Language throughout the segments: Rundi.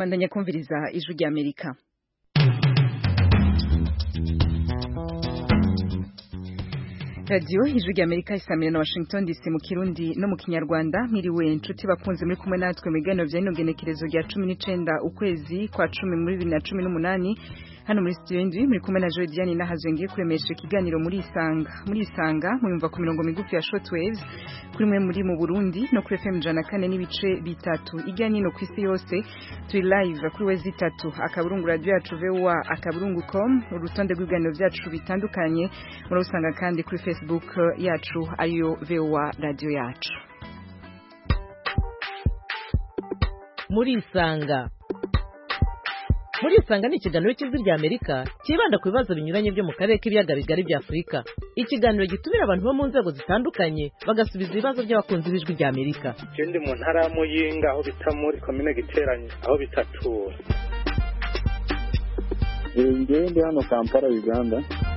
Mandanya kumviriza ijwi rya Amerika. Radio ijwi rya Amerika isamira na Washington DC mu Kirundi no mu Kinyarwanda. Mwiriwe inshuti bakunze muri kumwe natwe mu biganiro bya inogenekerezo rya 19 ukwezi kwa 10 muri 2018. Hano muri studio indwi muri kumwe na Joy Diane nahazengiye kuremesha ikiganiro muri Isanga muyumva ku mirongo migufi ya shortwaves kuri mwe muri mu Burundi no kuri FM 104 n'ibice bitatu ijyanye no kwisi yose turi live kuri wezi 3 akaburungu radio yacu VOA akaburungu.com urutonde rw'ibiganiro byacu bitandukanye murusanga kandi kuri Facebook yacu ariyo VOA radio yacu. Muri Isanga ni ikiganiro cy'ijwi rya Amerika kibanda ku bibazo binyuranye byo mu karere k'ibiyaga bigari bya Afurika. Ikiganiro gitumira abantu bo mu nzego zitandukanye bagasubiza ibibazo by'abakunzi b'ijwi rya Amerika. Ndi mu ntara ya Muyinga aho bita muri commune Giteranye aho bitatura. Ndi hano Kampala Uganda.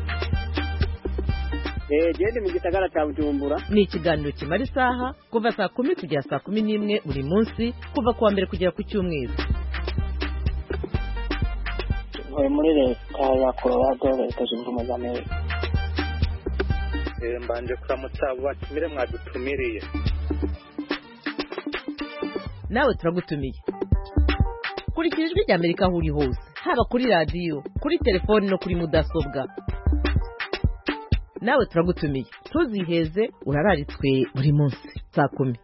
Gende mu gisagara cya Bujumbura. Ni ikiganiro kimara isaha kuva saa 10 kugera saa 11 buri munsi kuva kuwa mbere kugera ku cyumweru. Muri leta ya Colorado leta zunze ubumwe za Amerika. Mbanje kuramutsa batumire mwadutumiriye. Nawe turagutumiye. Kurikira ijwi rya Amerika aho uri hose, haba kuri radio, kuri telefone no kuri mudasobwa. Nawe turagutumiye. Tuziheze urararitswe buri munsi saa 10.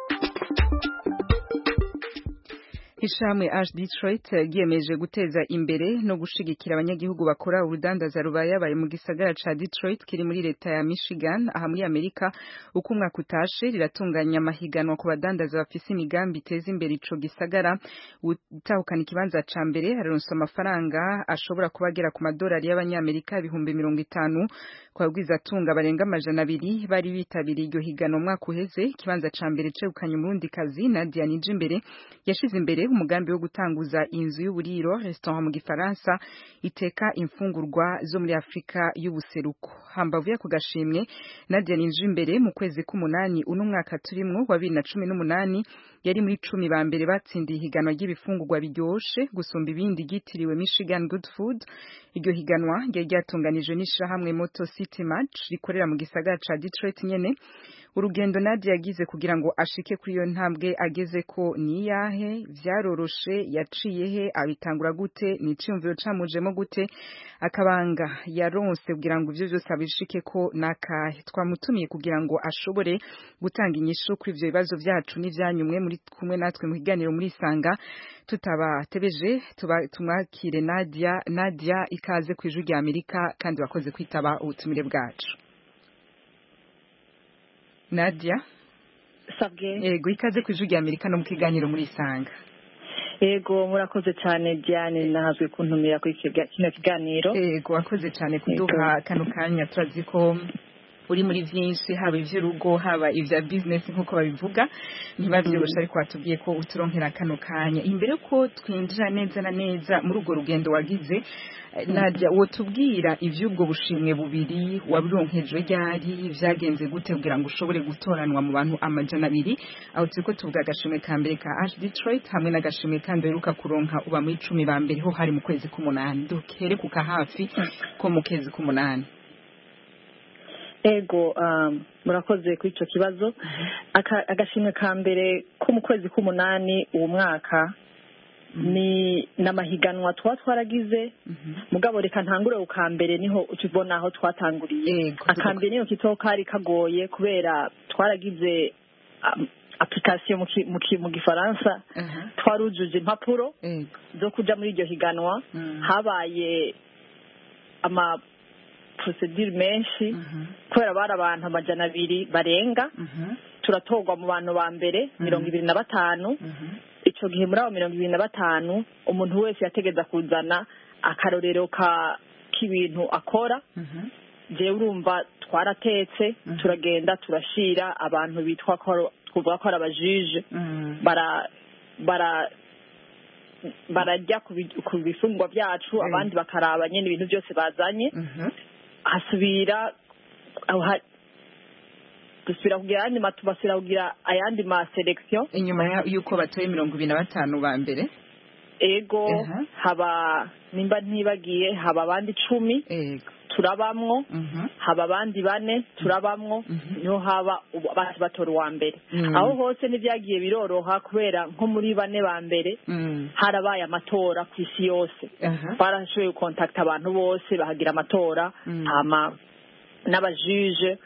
Ishamwe Ash Detroit giyemeje guteza imbere no gushigikira abanyagihugu bakora urudandaza rubaye mu gisagara ca Detroit kiri muri leta ya Michigan aha muri Amerika. Uko umwaka utashe riratunganya amahiganwa ku badandaza bafise imigambi iteza imbere ico gisagara. Utahukana ikibanza ca mbere araronsa amafaranga ashobora kubagera ku madolari y'abanyamerika 50,000 kwabwiza atunga barenga 200 bari bitabiriye iryo higanwa umwaka uheze. Ikibanza ca mbere cegukanye umurundi kazi Nadia Nijimbere yashize imbere umugambi wo gutanguza inzu y'uburiro restaurant mu gifaransa iteka imfungurwa zo muri Afrika y'ubuseruko. Hambavu yako gashimwe Nadia Nijimbere mu kwezi k'umunani uno mwaka turimwo wa 2018 yari muri 10 ba mbere batsindiye higanwa ry'ibifungurwa biryoshe gusumba ibindi gitiriwe Michigan Good Food. Iryo higanwa ryatunganijwe n'ishirahamwe Motor City Match rikorera mu gisagara ca Detroit nyene. Urugendo Nadia yagize kugira ngo ashike kuri iyo ntambwe ageze ko niyahe vyaroroshe yaciye he abitangura gute ni cimviro camujemo gute akabanga yaronse kugira ngo ivyo byose abishike ko nakahe. Twamutumiye kugira ngo ashobore gutanga inyishu kuri ivyo bibazo byacu n'ivyanyumwe muri kumwe natwe mu kiganiro muri Isanga. Tutabatebeje tumwakire Nadia ikaze ku ijwi rya Amerika kandi bakoze kwitaba ubutumire bwacu. Nadia sabwe yego ikaze ku ijwi rya Amerika no mu kiganiro muri Isanga. Yego murakoze cyane Diane nahazwe kuntumira kuri kino kiganiro. Yego wakoze cyane kuduha kano kanya turazi ko uri muri byinshi haba ivy'urugo haba ivya business nkuko babivuga ntibavyorosha ariko watubwiye ko uturonkera kano kanya. Imbere ko twinjira neza na neza muri urwo rugendo wagize Nadia wotubwira ivy'ubwo bushimwe bubiri wabironkejwe ryari vyagenze gute kugira ngo ushobore gutoranwa mu bantu 200 aho turiko tuvuga agashimwe ka mbere ka Ash Detroit hamwe n'agashimwe kandi uheruka kuronka uba muri 10 ba mbere ho hari mu kwezi k'umunani dukere kuka hafi ko mu kwezi k'umunani. Ego murakoze kuri ico kibazo. Agashimwe ka mbere ko mu kwezi k'umunani uwo mwaka ni namahiganwa twaragize mugabo reka ntangure ukambere niho ukibona aho twatanguriye. Akambere niyo kitoka ari kagoye kubera twaragize application mu gifaransa twarujuje impapuro zo kuja muri iryo higanwa. Habaye ama procedure menshi kubera bari abantu 200 barenga turatogwa mu bantu ba mbere 25. Ico gihe muri abo 25 umuntu wese yategeza kuzana akarorero k'ibintu akora. Je urumva twaratetse turagenda turashira abantu bitwa ko tvuga ko abajije barajya ku bifungwa byacu abandi bakaraba nyene ibintu byose bazanye. Hasubira dusubira kugira ayandi tubasubira kugira ayandi ma selection inyuma yuko batoye 25 ba mbere. ego haba nimba ntibagiye haba abandi 10 ego turabamwo haba abandi 4 turabamwo niho haba abantu batora uwa mbere aho hose n'ibyagiye biroroha kubera nko muri 4 ba mbere harabaye amatora ku isi yose barashoboye kontakta abantu bose bahagira amatora hama n'abajuje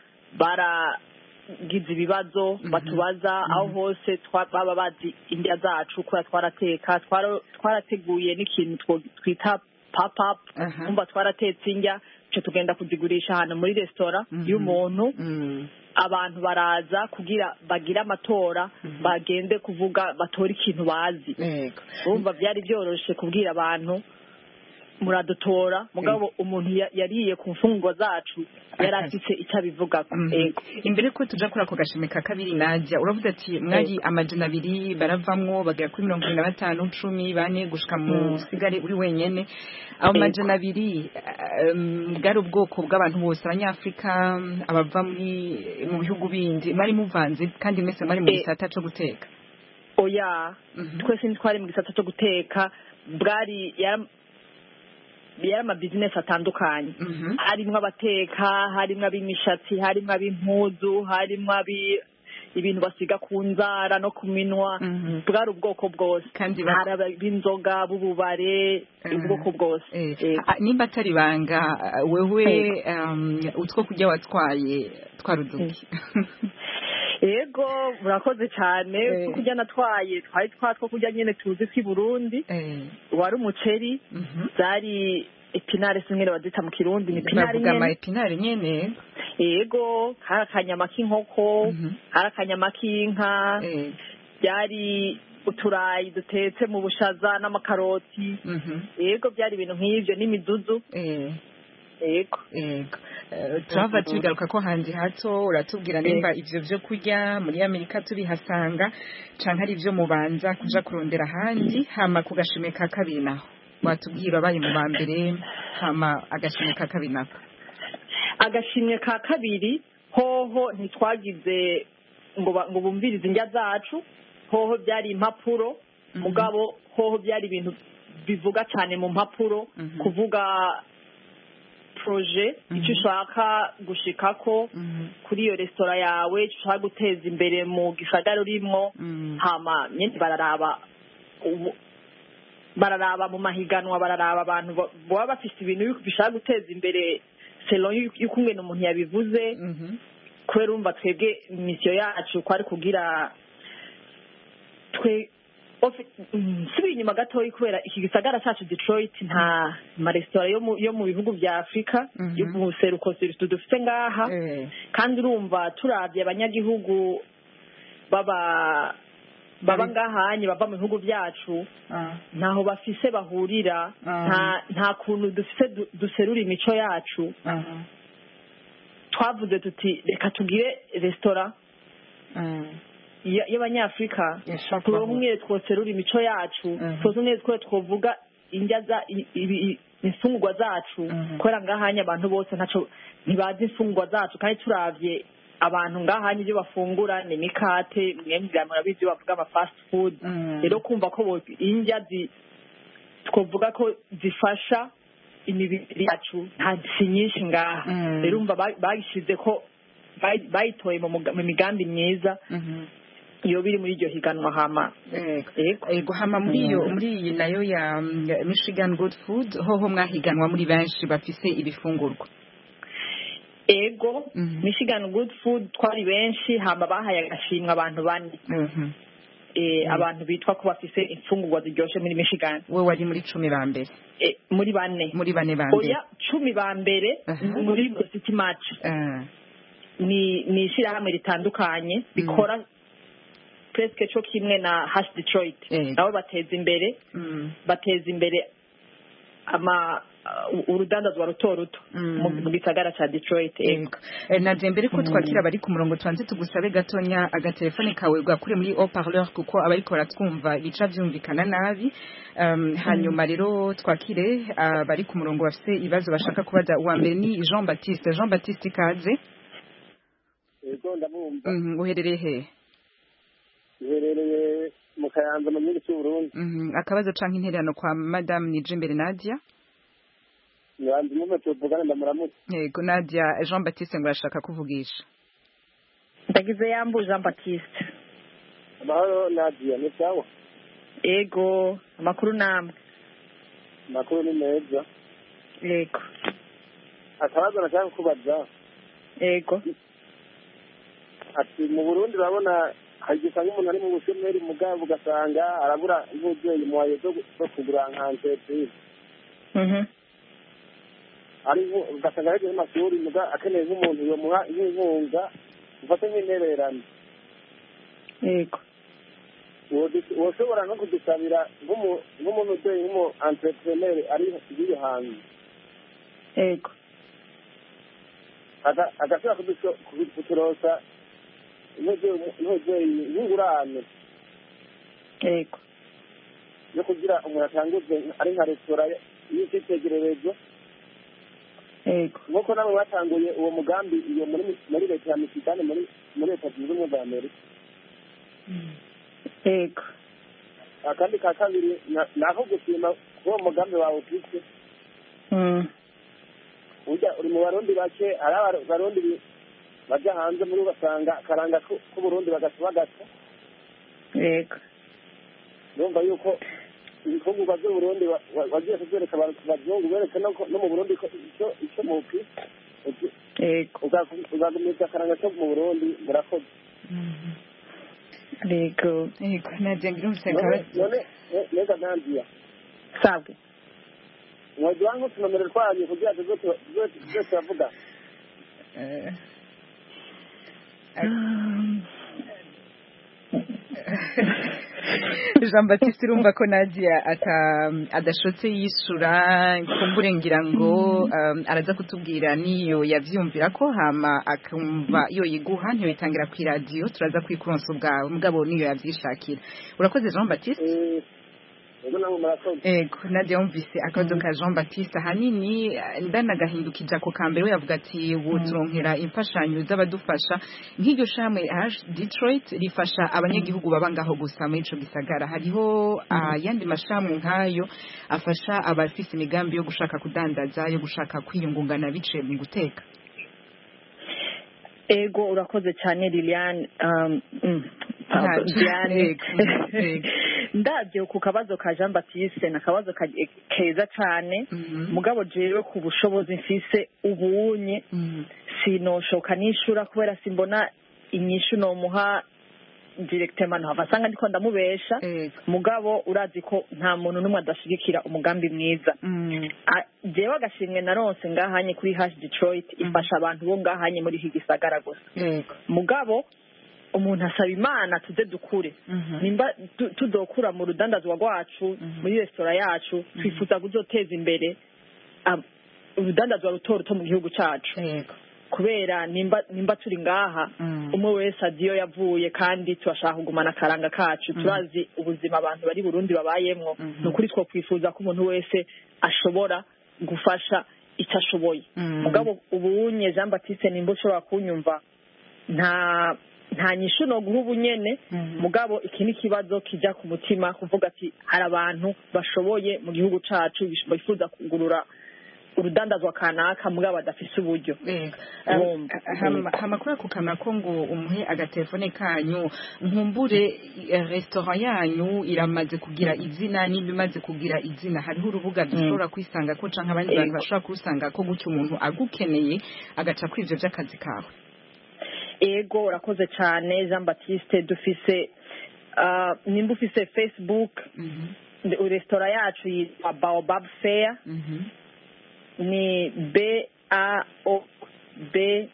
baragize ibibazo batubaza aho hose baba bazi indya zacu kubera twarateguye n'ikintu twita pop-up umva twaratetse indya cyo tugenda kuzigurisha ahantu muri resitora y'umuntu abantu baraza kugira bagire amatora bagende kuvuga batora ikintu bazi umva byari byoroshe kubwira abantu muradutora mugabo umuntu yariye ku mfungwa zacu yarafite icyo abivuga imbere ko tuja kuri ako gashime ka kabiri Nadia uravuze ati mwari amajana 2 baravamwo bagera kuri 25 10 bane gushika mu sigare uri wenyene abo majana 2 bwari ubwoko bw'abantu bose abanyafrika abava mu bihugu bindi mwari muvanze kandi mwese mwari mu gisata cyo guteka oya twese ntitwari mu gisata cyo guteka bwari ama business atandukanye harimo abateka harimo ab'imishatsi harimo ab'impuzu harimo ibintu basiga ku nzara no ku minwa bwari ubwoko bwose kandi b'inzoga b'ububare ubwoko bwose nimba atari banga wewe utwo kurya watwaye twaruduki ego murakoze cyane kujya natwaye twari twatwo kujya nyene tuzi ki Burundi wari umuceri zari epinare simwe bazita mu Kirundi ni pinare nyene bavuga epinare nyene ego harakanyama k'inkoko harakanyama k'inka byari uturayi dutetse mu bushaza n'amakaroti ego byari ibintu nk'ivyo n'imiduzu ego turava tubigaruka ko hanze hato uratubwira nimba ivyo byo kurya muri Amerika tubihasanga canke ari byo mubanza kuja kurondera handi hama ku gashime ka kabiri naho watubwira abaye mu bambere hama agashime ka kabiri naho agashimwe ka kabiri hoho ntitwagize ngo bumvirize indya zacu hoho byari impapuro mugabo hoho byari ibintu bivuga cyane mu mpapuro kuvuga projet icyo ushaka gushikako kuri iyo resitora yawe icyo ushaka guteza imbere mu gisagara urimo hama nyine bararaba mu mahiganwa bararaba abantu baba bafite ibintu bishaka guteza imbere selon yuko umwe umuntu yabivuze kubera urumva twebwe misiyo yacu ko ari kugira subiye inyuma gatoya kubera iki gisagara cyacu Detroit nta maresitora yo mu bihugu bya Afrika yo mu seruko dufite ngaha kandi urumva turabye abanyagihugu baba ngahanye bava mu bihugu byacu ntaho bafise bahurira nta kuntu dufise duserura imico yacu twavuze tuti reka tugire resitora y'abanyafrika twumwe twoserura imico yacu twumwe twovuga indya imfungwa zacu kubera ngahanye abantu bose ntaco ntibazi imfungwa zacu kandi turavye abantu ngahanye ibyo bafungura ni mikate mwemwe murabizi bavuga ama fast food rero kumva ko indya twovuga ko zifasha imibiri yacu nta si nyinshi ngaha rero umva bagishize ko bayitoye mu migambi myiza iyo biri muri iryo higanwa hama ego hama muri iyi nayo ya Michigan Good Food hoho mwahiganwa muri benshi bafise ibifungurwa ego Michigan Good Food twari benshi hama bahaye agashimwa abantu bane abantu bitwa ko bafise imfungurwa ziryoshe muri Michigan we wari muri 10 ba mbere muri bane ba mbere oya 10 ba mbere muri City Match ni ishirahamwe ritandukanye bikora presque cyo kimwe na Hash Detroit nabo bateza imbere urudandazwa ruto mu gisagara ca Detroit naje mbere ko twakira bari ku murongo twanze tugusabe gatonya agatelefone kawe gakure muri haut-parleur kuko abariko ratwumva bica byumvikana nabi hanyuma rero twakire bari ku murongo bafite ibibazo bashaka kubaza uwa mbere ni Jean Baptiste kaze ego ndamwumva uherereye he uherereye mu Kayanza mu gihugu cy'u Burundi. Akabazo canke intererano kwa Madame Nijimbere Nadia. Nyanza mu tuvugana ndamuramutse. Yego Nadia, Jean Baptiste ngo arashaka kuvugisha. ndagize yambu Jean Baptiste. Amahoro Nadia, ni sawa? Ego, amakuru namwe. Makuru ni meza. Ego. Akabazo nashaka kubaza. Ego. Ati mu Burundi urabona hagisanga umuntu ari mu bushomeri mugabo ugasanga arabura nk'ubyeyi muwaye zo kugura nk'antreprise. Ari ugasanga yagiye mu mashuri muga akeneye nk'umuntu yomuha inkunga ufate nk'intererano. Yego. Woshobora no kudusabira nk'umuntu uteye nk'umu entrepreneur ari iri hanze. Yego. Agashobora kuturosa n'ingurane. Yego. Yo kugira umuntu atanguze ari nka resitora y'icitegererezo. Yego. Nk'uko namwe batanguye uwo mugambi iyo muri leta ya Michigan muri leta zunze ubumwe za Amerika. Yego. Akandi ka kabiri naho gushima uwo mugambi wawe ufite. Ujya uri mu barundi bake ari abarundi bajya hanze muri ugasanga akaranga k'uburundi bagata. Yego. Numva yuko ibifungurwa by'uburundi wagiye kuzereka abazungu bereke no mu burundi icyo mupi. Yego. Uzagumiza akaranga ko mu burundi murakoze. Yego. Yego Nadia ngira umusenga. None neza Nadia. Sabwe. Mwajya wangu tunomere twaje kugira tuzote turavuga. Jean Baptiste urumva ko Nadia adashotse yisura kumbure ngira ngo araza kutubwira niyo yavyumvira ko hama akumva yo yiguha ntiyo itangira ku radio turaza kwikuronsa ubwawe mugabo niyo yavyishakira. Urakoze Jean Baptiste. Ego Nadia yumvise akabazo ka Jean Baptiste hanini ndanagahindukija ko kambere yavuga ati woturonkera imfashanyo z'abadufasha nk'iryo shamwe Detroit rifasha abanyagihugu babangaho gusa muri ico gisagara hariho yandi mashamwe nkayo afasha abafise imigambi yo gushaka kudandaza yo gushaka kwiyungungana bice mu guteka. Ego urakoze cyane Liliane Diane ndabyo ku kabazo ka Jean Baptiste na kabazo keza cyane mugabo jewe ku bushobozi mfise ubunye sinoshoka nishura kubera simbona inyishu no muha directement hava sanga ndiko ndamubesha mugabo urazi ko nta muntu numwe adashigikira umugambi mwiza jewe agashimwe naronse ngahanye kuri Detroit ifasha abantu bo ngahanye muri higisagara gusa mugabo umuntu asaba Imana tuze dukure nimba tudokura mu rudandazwa rwacu muri restaurant yacu twifuza kuzoteza imbere urudandazwa ruto mu gihugu cyacu kubera nimba turi ngaha umwe wese adiyo yavuye kandi turashaka kugumana akaranga kacu turazi ubuzima abantu bari Burundi babayemwo nukuri two kwifuza ko umuntu wese ashobora gufasha icyo ashoboye mugabo ubunye Jean Baptiste nimba ushobora kunyumva nta nyishu no guha ubunyene mugabo iki ni kibazo kijya ku mutima kuvuga ati hari abantu bashoboye mu gihugu cacu bifuza kugurura urudandazwa kanaka mugabo badafise uburyo hamakuru akukana ko ngo umuhe agatelefone kanyu nkumbure restaurant yanyu iramaze kugira izina nibimaze kugira izina hariho urubuga dushobora kwisanga ko canke abandi bantu bashobora kusanga ko gucyo umuntu agukeneye agaca kwivyo by'akazi kawe. Ego urakoze cyane Jean Baptiste dufise nimba ufise Facebook restaurant yacu yitwa Baobab Fair ni BAOBAB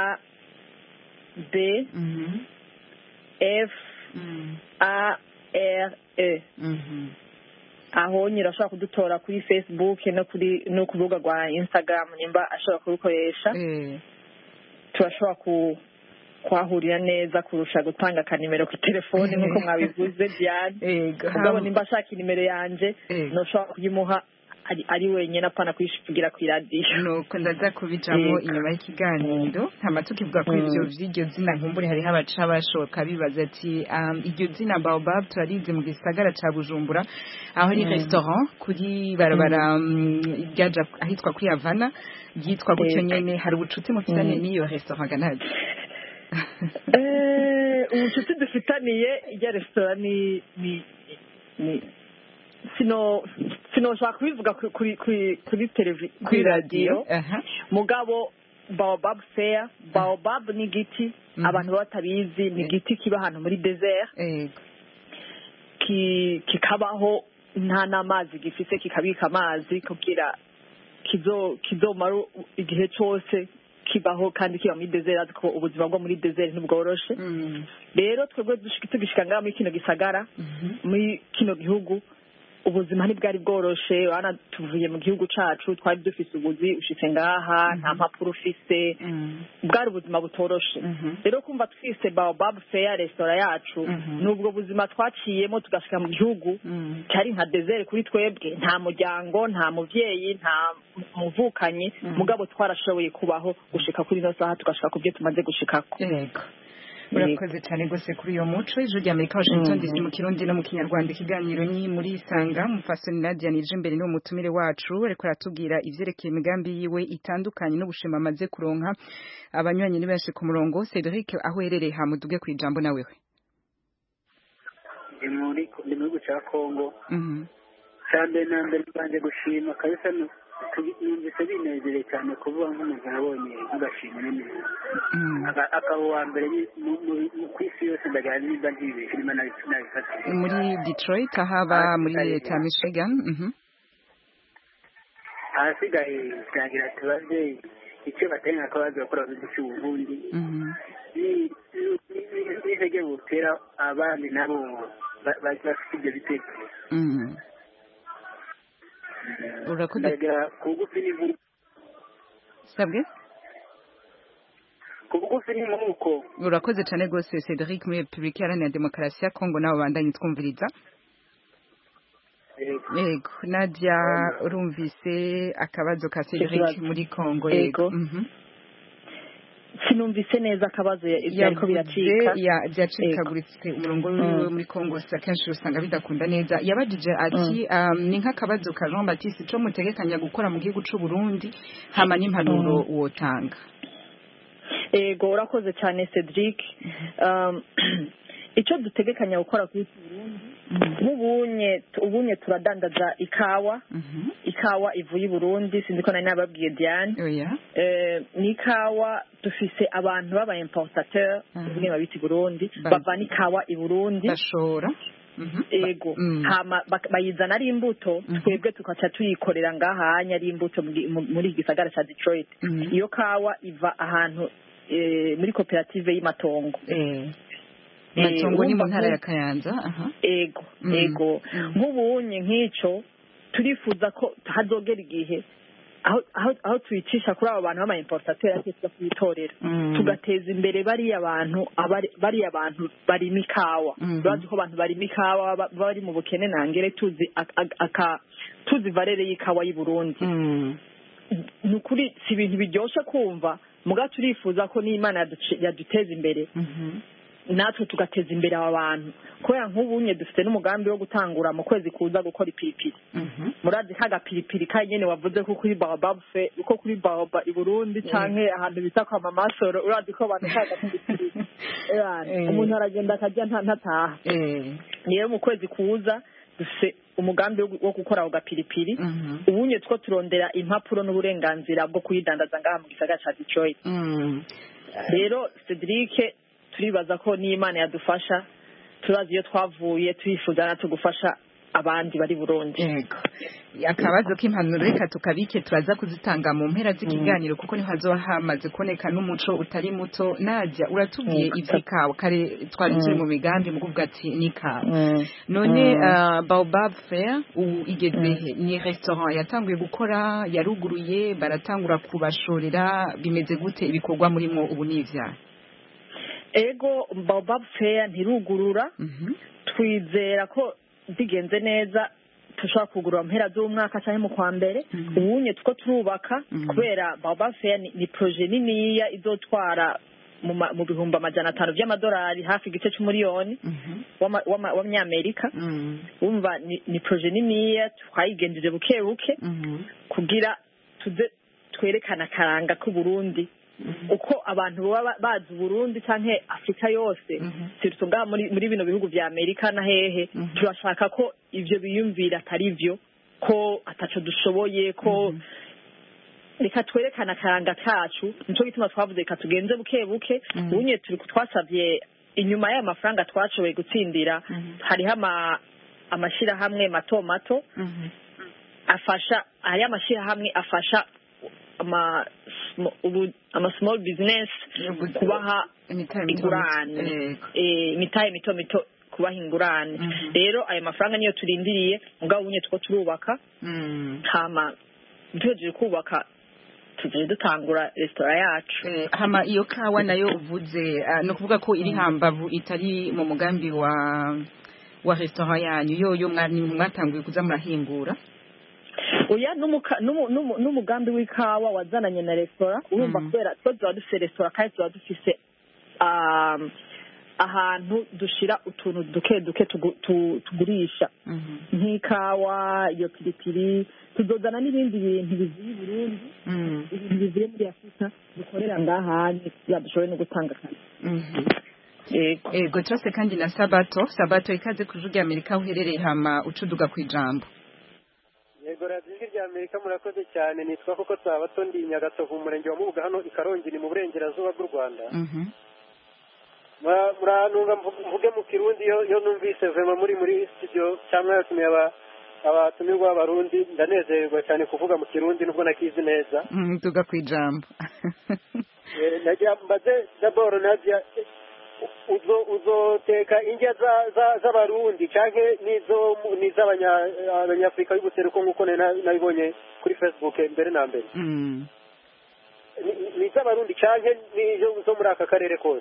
FARE aho nyirashobora kudutora kuri Facebook no ku rubuga rwa Instagram nimba ashobora kurukoresha turashobora kwahurira neza kurusha gutanga akanimero ku telefone nk'uko mwabivuze Diane mugabo nimba ashaka inimero yanje noshobora kuyimuha ari wenyine apana kwishigira ku iradiyo nuko ndaza kubijamo inyuma y'ikiganiro hama tukivuga ko ivyo vy'iryo zina nkumbure hariho abaca bashoka bibaza ati iryo zina Baobab turarizi mu gisagara ca Bujumbura aho ari restaurant kuri barabara ryaja ahitwa kuri Havana yitwa gutyo nyene hari ubucuti mufitanye n'iyo restaurant ganazi ubucuti dufitaniye irya restaurant ni sinoshaka kubivuga kuri televiziyo kuri radiyo mugabo Baobab Fair Baobab ni igiti abantu batabizi ni igiti kiba ahantu muri desert kikabaho nta n'amazi gifite kikabika amazi kugira kizomara igihe cyose kibaho kandi kiba muri desert ariko ubuzima bwo muri desert ntibworoshe rero twebwe tugishika ngaha muri kino gisagara muri kino gihugu ubuzima ntibwari bworoshe bana tuvuye mu gihugu cacu twari dufise ubuzi ushitse ngaha nta mpapuro ufise bwari ubuzima butoroshe rero kumva twise Baobab Fair restaurant yacu nubwo buzima twaciyemo tugashika mu gihugu cyari nka desert kuri twebwe nta muryango nta muvyeyi nta muvukanyi mugabo twarashoboye kubaho gushika kuri no saha tugashika ku byo tumaze gushikako urakoze cyane gose kuri iyo muco ijuru rya Amerika Washington DC mu kirundi no mu kinyarwanda ikiganiro ni muri Isanga mufasoni Nadia nije imbere no mutumire wacu ariko aratubwira ivyerekeye imigambi yiwe itandukanye no gushima amaze kuronka abanywanyi ni benshi ku murongo Cedric aho herereye hamuduge ku ijambo nawewe ndi muri guca Kongo cyane nambere banje gushima kabisa numvise binezereye cyane kuvuga nk'umuntu yabonye ugashima neza akaba uwa mbere ku isi yose ndagira nimba ntibeshye nimba nabifatiye muri Detroit ahaba muri leta ya Michigan ahasigaye turagira tubaze icyo batari nk'akabazo bakora mu cy'uburundi n'intege butera abandi nabo bafite ibyo bitekerezo urakoze kugufi n'inkuru sabwe kugufi n'inkuko urakoze cyane gose Cedric muri Republika Iharanira Demokarasi ya Kongo nawe bandanye twumviriza yego Nadia urumvise akabazo ka Cedric muri Kongo yego sinumvise neza akabazo yariko biracika byacikaguritse umurongo muri Kongo akenshi usanga bidakunda neza yabajije ati ni nk'akabazo ka Jean Baptiste cyo mutegekanya gukora mu gihugu c'u Burundi hama n'impanuro wotanga ego urakoze cyane Cedric icyo dutegekanya gukora kuri Burundi ubunye turadandaza ikawa ivuye i Burundi sinzi ko nari nababwiye Diane ni ikawa dufise abantu baba importateur ubunye babita i Burundi bavana ikawa i Burundi bashora ego hama bayizana ari imbuto twebwe tukaca tuyikorera ngahanya ari imbuto muri gisagara ca Detroit iyo kawa iva ahantu muri koperative y'Imatongo Matongo ni mu ntara ya Kayanza ego nk'ubunye nk'ico turifuza ko hazogera igihe aho tuyicisha kuri abo bantu b'ama importateur atetse kuyitorera tugateza imbere bariya bantu barima ikawa bazi ko abantu barima ikawa bari mu bukene nangere tuzi valere y'ikawa y'u Burundi nukuri si ibintu biryoshe kumva muga turifuza ko n'Imana yaduteza imbere natwe tugateza imbere aba bantu kubera nk'ubunye dufite n'umugambi wo gutangura mu kwezi kuza gukora ipiripiri murazi kagapiripiri kanyene wavuze ko kuri Baobab uko kuri Baobab i Burundi canke ahantu bita kwa Mamasoro urazi ko abantu kagapiripiri umuntu aragenda akajya ntataha niyo mu kwezi kuza dufite umugambi wo gukora ako gapiripiri ubunye two turondera impapuro n'uburenganzira bwo kuyidandaza ngaha mu gisagara ca Detroit rero Cedric turibaza ko n'Imana yadufasha turazi iyo twavuye twifuza natwe gufasha abandi bari Burundi yego akabazo k'impanuro reka tukabike turaza kuzitanga mu mpera z'ikiganiro kuko niho hazoba hamaze kuboneka n'umuco utari muto Nadia uratubwiye ivy'ikawa kare twari turi mu migambi mu kuvuga ati n'ikawa none Baobab Fair igeze ni restaurant yatanguye gukora yaruguruye baratangura kubashorera bimeze gute ibikorwa murimo ubu n'ivya ego Baobab Fair ntirugurura twizera ko bigenze neza dushobora kugura mpera z'umwaka cyangwa mu kwa mbere ubunye tuko turubaka kubera Baobab Fair ni projet niniya izotwara mu bihumbi 500 by'amadolari hafi igice cy'umuriyoni w'amanyamerika wumva ni projet niniya twayigenjeje buke buke kugira tuze twerekana karanga ku Burundi uko abantu baba bazi Burundi canke Afrika yose tutunga muri bino bihugu vya Amerika na hehe turashaka ko ivyo biyumvira atari byo ko ataco dushoboye ko reka twerekana karanga kacu nico gituma twavuze ka tugenze buke buke bunye turi twasavye inyuma y'aya mafaranga twashoboye gutsindira hariho amashira hamwe mato afasha aya mashira hamwe afasha ama small business kubaha ingurane imitahe mito kubaha ingurane rero ayo mafaranga niyo turindiriye mugabo bunye tuko turubaka hama tugiye kubaka tugiye dutangura restaurant yacu hama iyo kawa nayo uvuze no kuvuga ko iri hambavu itari mu mugambi wa restaurant yanyu yo mwatanguye kuza murahingura oya n'umugambi w'ikawa wazananye na restaurant urumva kubera tuba dufite restaurant kandi tuba dufise ahantu dushira utuntu duke tugurisha nk'ikawa iyo piripiri tuzozana n'ibindi bintu bivuye Burundi ibintu bivuye muri Afrika dukorera ngahanye yadushoboye no gutanga kandi ego cyose kandi na sabato ikaze kujuga Amerika uherereye hama ucuduga kwijambo yego radijwi rya Amerika murakoze cyane nitwa koko Sabato ndi Nyagatovu umurenge wa Mubuga hano ikarongi ni mu burengerazuba bw'u Rwanda muranunga mvuge mu Kirundi yo numvise vema muri studio cyangwa yatumye abatumirwa b'abarundi ndanezerwa cyane kuvuga mu Kirundi nubwo nakizi neza tuga kwijambo najya mbaze d'abord Nadia uzoteka indya z'abarundi canke n'iz'abanyafrika y'ubuseruko nk'uko nabibonye kuri Facebook mbere na mbere n'iz'abarundi canke n'izo muri aka karere kose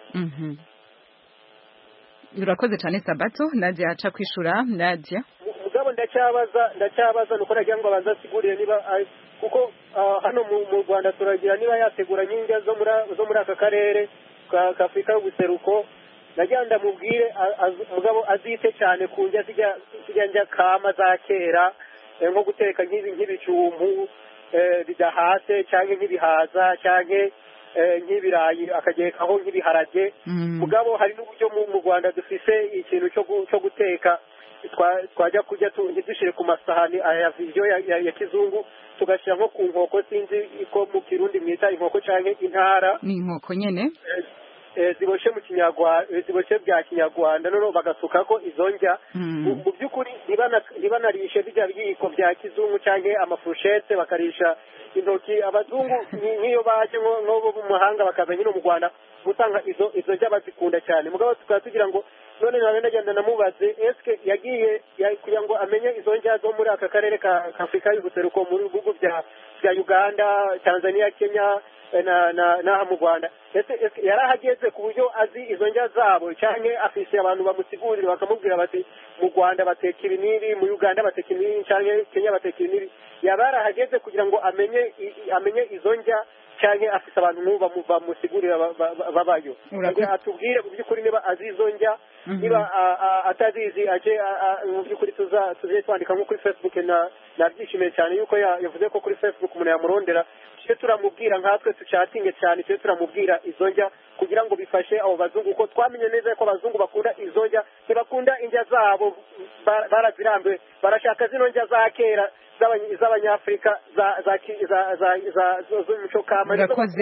urakoze cyane Sabato Nadia aca kwishura Nadia mugabo ndacyabaza nuko nagira ngo abanzasigurire niba kuko hano mu Rwanda turagira niba yategura nyinga zo muri aka karere ka Afrika y'ubuseruko nagira ndamubwire mugabo azite cyane ku njya zijya kama za kera nko guteka nk'ibicumbu bidahase cyangwa nk'ibihaza cyangwa nk'ibirayi akagekaho nk'ibiharage mugabo hari n'uburyo mu Rwanda dufise ikintu cyo guteka twajya kujya dushire ku masahani aya video ya kizungu tugashyira nko ku nkoko sinzi ko mu Kirundi mwita inkoko cyangwa intara ni inkoko nyene ziboshe mu kinyarwanda ziboshe bya kinyarwanda none bagasuka ko izo njya mu by'ukuri ntibanarishe bijya byiko bya kizungu cyangwa amafushete bakarisha intoki abazungu nk'iyo baje nko mu mahanga bakaza nyine mu Rwanda gutanga izo njya bazikunda cyane mugabo tukaba tugira ngo none nagenda namubaze eske yagiye kugira ngo amenye izo njya zo muri aka karere ka Afrika y'ubuseruko mu bihugu bya Uganda Tanzania Kenya na mu Rwanda yarahageze ku buryo azi izo njya zabo cyane afise abantu bamusigurira bakamubwira bati mu Rwanda bateka ibiniri mu Uganda bateka ibiniri cyane Kenya bateka ibiniri yarahageze kugira ngo amenye izo njya cyane afise abantu n'ubu bamusigurira babayo atubwire mu by'ukuri niba azi izo njya niba atazizi aje mu by'ukuri tuze twandika nko kuri Facebook nabyishimiye cyane yuko yavuze ko kuri Facebook umuntu yamurondera tujye turamubwira nkatwe tucatinge cyane tujye turamubwira izo njya kugira ngo bifashe abo bazungu ko twamenye neza ko abazungu bakunda izo njya ntibakunda indya zabo barazirambiwe barashaka zino njya za kera z'abanyafrika z'umuco kama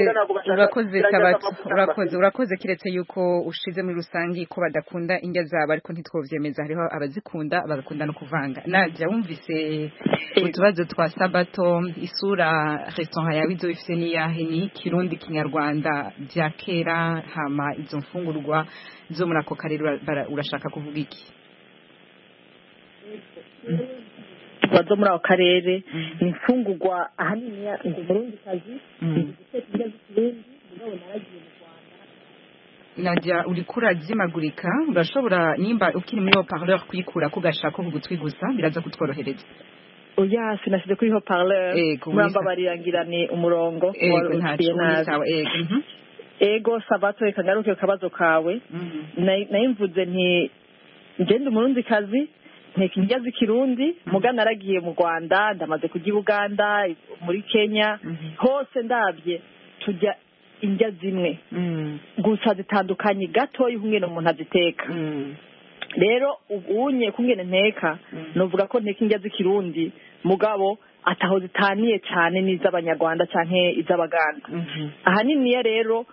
urakoze kiretse yuko ushize muri rusangi ko badakunda indya zabo ariko ntitwovyemeza hariho abazikunda bagakunda no kuvanga Nadia wumvise utubazo twa Sabato isura restaurant yawe izo ifise niyahe ni Kirundi Kinyarwanda bya kera hama izo mfungurwa zo muri ako karere urashaka kuvuga iki zo muri ako karere ni imfungurwa ahanini ngo Burundi kazi guteka indya z'Ikirundi mugabo naragiye mu Rwanda Nadia uri kurazimagurika urashobora nimba ukiri muri haut-parleur kwikura ko gashaka kugutwi gusa biraza kutworohereza oya sinashyize kuri haut-parleur murambabarira ngira ni umurongo waruciye nabi ego sabato reka ngaruke kabazo kawe nayimvuze nti ngende umurundi kazi nteka indya z'ikirundi mugana naragiye mu Rwanda ndamaze kujya Uganda muri Kenya hose ndabye tujya indya zimwe gusa zitandukanye gatoya nk'ingene umuntu aziteka rero ubunye kungene nteka novuga ko nteka indya z'ikirundi mugabo ataho zitaniye cyane n'iz'abanyarwanda canke iz'abaganda ahanini rero